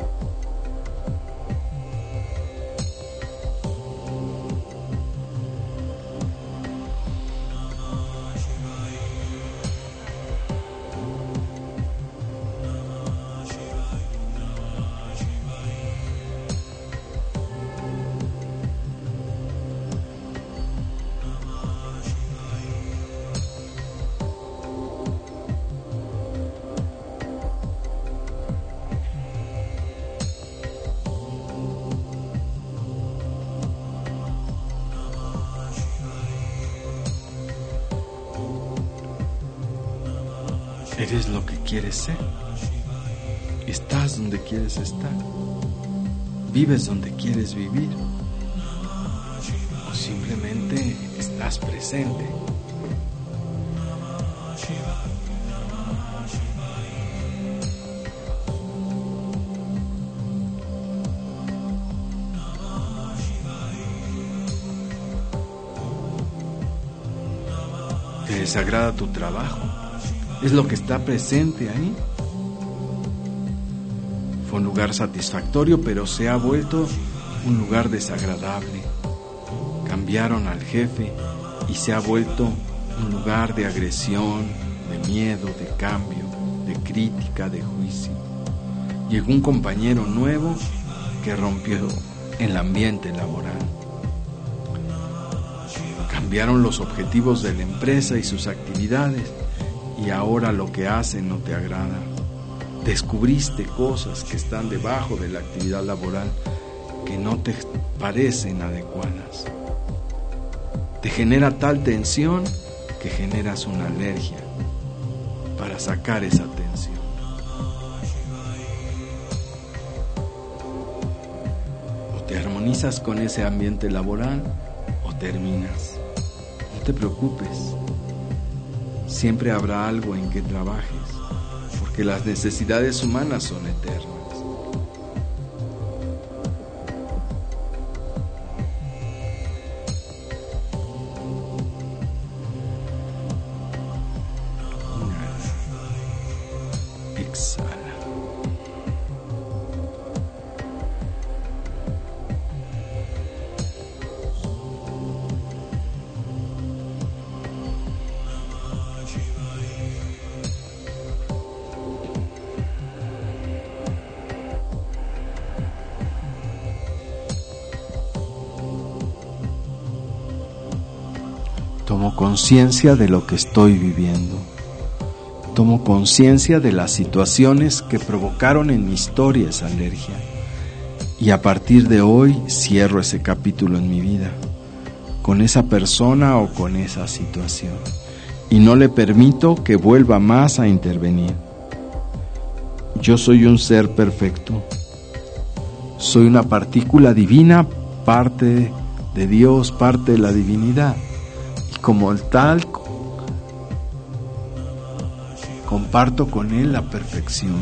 Eres lo que quieres ser. Estás donde quieres estar. Vives donde quieres vivir. O simplemente estás presente. ¿Te desagrada tu trabajo? ¿Es lo que está presente ahí? Fue un lugar satisfactorio, pero se ha vuelto un lugar desagradable. Cambiaron al jefe y se ha vuelto un lugar de agresión, de miedo, de cambio, de crítica, de juicio. Llegó un compañero nuevo que rompió el ambiente laboral. Cambiaron los objetivos de la empresa y sus actividades. Y ahora lo que hacen no te agrada. Descubriste cosas que están debajo de la actividad laboral que no te parecen adecuadas. Te genera tal tensión que generas una alergia para sacar esa tensión. O te armonizas con ese ambiente laboral o terminas. No te preocupes. Siempre habrá algo en que trabajes, porque las necesidades humanas son eternas. Inhala. Exhala. Tomo conciencia de lo que estoy viviendo. Tomo conciencia de las situaciones que provocaron en mi historia esa alergia. Y a partir de hoy cierro ese capítulo en mi vida, con esa persona o con esa situación. Y no le permito que vuelva más a intervenir. Yo soy un ser perfecto. Soy una partícula divina, parte de Dios, parte de la divinidad. Como tal, comparto con Él la perfección.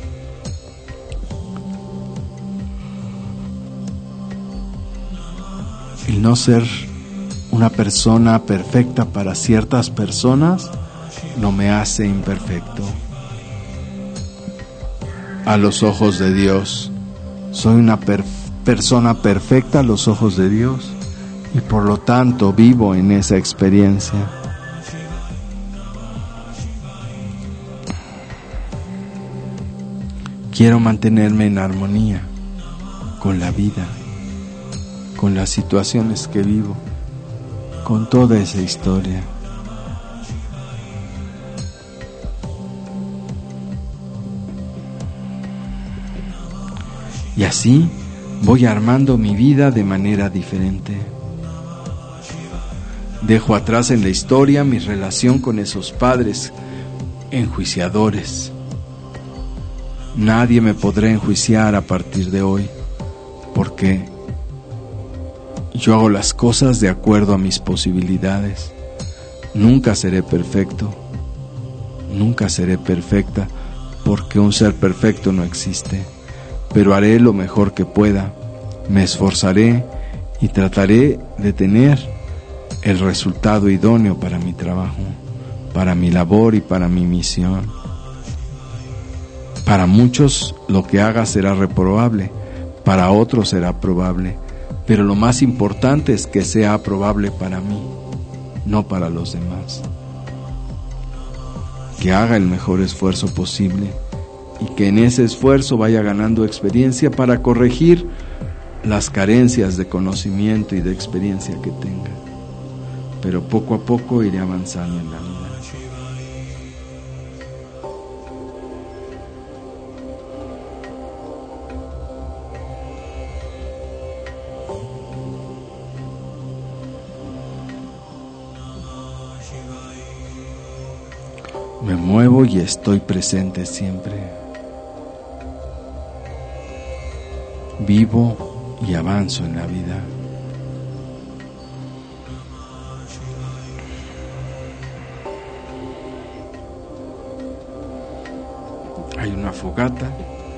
El no ser una persona perfecta para ciertas personas no me hace imperfecto. A los ojos de Dios, soy una persona perfecta a los ojos de Dios. Y por lo tanto vivo en esa experiencia. Quiero mantenerme en armonía con la vida, con las situaciones que vivo, con toda esa historia. Y así voy armando mi vida de manera diferente. Dejo atrás en la historia mi relación con esos padres enjuiciadores. Nadie me podrá enjuiciar a partir de hoy, porque yo hago las cosas de acuerdo a mis posibilidades. Nunca seré perfecto, nunca seré perfecta, porque un ser perfecto no existe, pero haré lo mejor que pueda, me esforzaré y trataré de tener el resultado idóneo para mi trabajo, para mi labor y para mi misión. Para muchos lo que haga será reprobable, para otros será probable, pero lo más importante es que sea aprobable para mí, no para los demás. Que haga el mejor esfuerzo posible y que en ese esfuerzo vaya ganando experiencia para corregir las carencias de conocimiento y de experiencia que tenga. Pero poco a poco iré avanzando en la vida. Me muevo y estoy presente siempre. Vivo y avanzo en la vida. Hay una fogata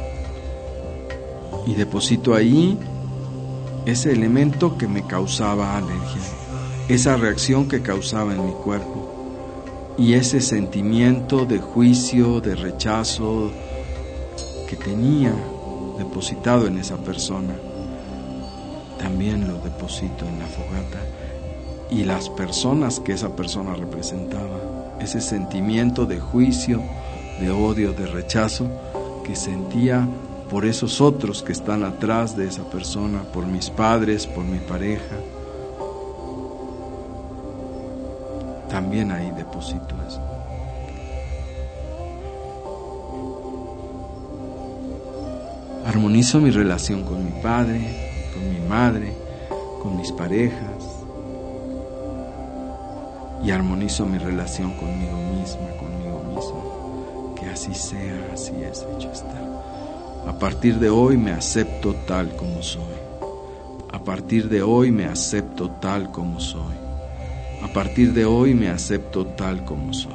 y deposito ahí ese elemento que me causaba alergia, esa reacción que causaba en mi cuerpo. Y ese sentimiento de juicio, de rechazo que tenía depositado en esa persona, también lo deposito en la fogata. Y las personas que esa persona representaba, ese sentimiento de juicio, de odio, de rechazo que sentía por esos otros que están atrás de esa persona, por mis padres, por mi pareja, también ahí deposito eso. Armonizo mi relación con mi padre, con mi madre, con mis parejas, y armonizo mi relación conmigo misma, conmigo mismo. Que así sea, así es, hecho está. A partir de hoy me acepto tal como soy. A partir de hoy me acepto tal como soy. A partir de hoy me acepto tal como soy.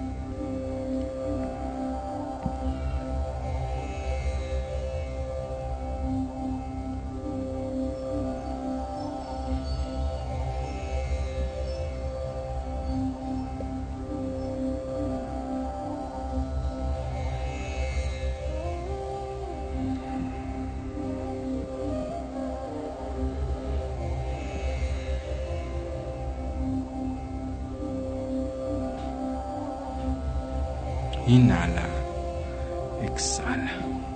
Inhala, exhala.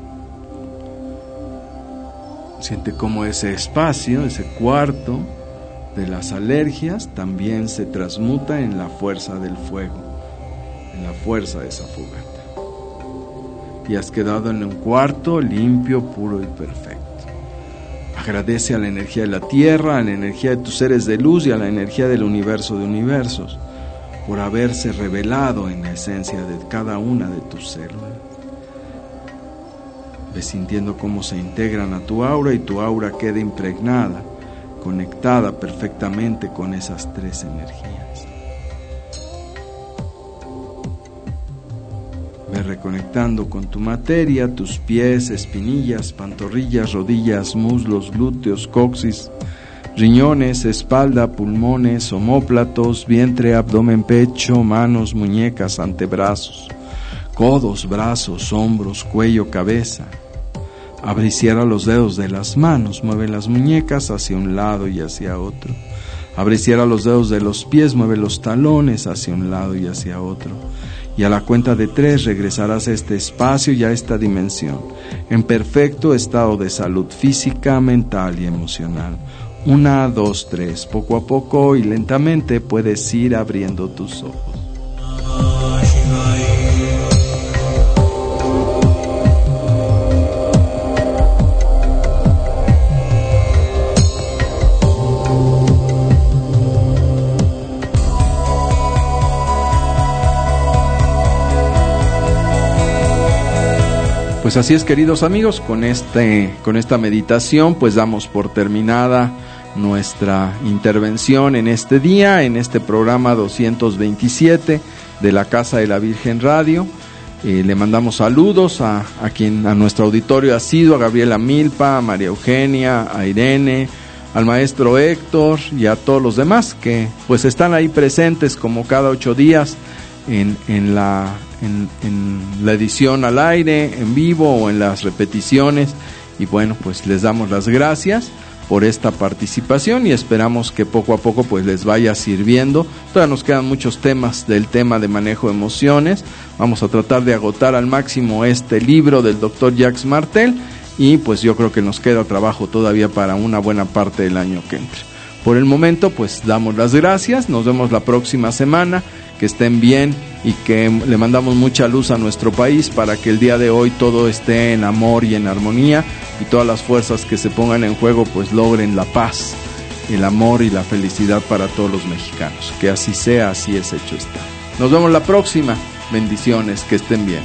Siente cómo ese espacio, ese cuarto de las alergias también se transmuta en la fuerza del fuego, en la fuerza de esa fogata. Y has quedado en un cuarto limpio, puro y perfecto. Agradece a la energía de la tierra, a la energía de tus seres de luz y a la energía del universo de universos por haberse revelado en la esencia de cada una de tus células. Ves sintiendo cómo se integran a tu aura y tu aura queda impregnada, conectada perfectamente con esas tres energías. Ve reconectando con tu materia, tus pies, espinillas, pantorrillas, rodillas, muslos, glúteos, coxis, riñones, espalda, pulmones, omóplatos, vientre, abdomen, pecho, manos, muñecas, antebrazos, codos, brazos, hombros, cuello, cabeza. Abre y cierra los dedos de las manos, mueve las muñecas hacia un lado y hacia otro. Abre y cierra los dedos de los pies, mueve los talones hacia un lado y hacia otro. Y a la cuenta de 3 regresarás a este espacio y a esta dimensión, en perfecto estado de salud física, mental y emocional. 1, 2, 3, poco a poco y lentamente puedes ir abriendo tus ojos. Pues así es, queridos amigos, con esta meditación pues damos por terminada nuestra intervención en este día, en este programa 227 de la Casa de la Virgen Radio. Le mandamos saludos a nuestro auditorio asiduo, a Gabriela Milpa, a María Eugenia, a Irene, al maestro Héctor y a todos los demás que pues están ahí presentes como cada 8 días en la edición al aire, en vivo o en las repeticiones. Y bueno, pues les damos las gracias por esta participación y esperamos que poco a poco pues les vaya sirviendo. Todavía nos quedan muchos temas del tema de manejo de emociones. Vamos a tratar de agotar al máximo este libro del Dr. Jacques Martel y pues yo creo que nos queda trabajo todavía para una buena parte del año que entra. Por el momento pues damos las gracias, nos vemos la próxima semana, que estén bien y que le mandamos mucha luz a nuestro país para que el día de hoy todo esté en amor y en armonía y todas las fuerzas que se pongan en juego pues logren la paz, el amor y la felicidad para todos los mexicanos. Que así sea, así es hecho está. Nos vemos la próxima. Bendiciones, que estén bien.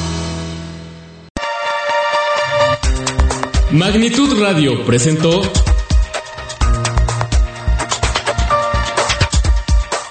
Magnitud Radio presentó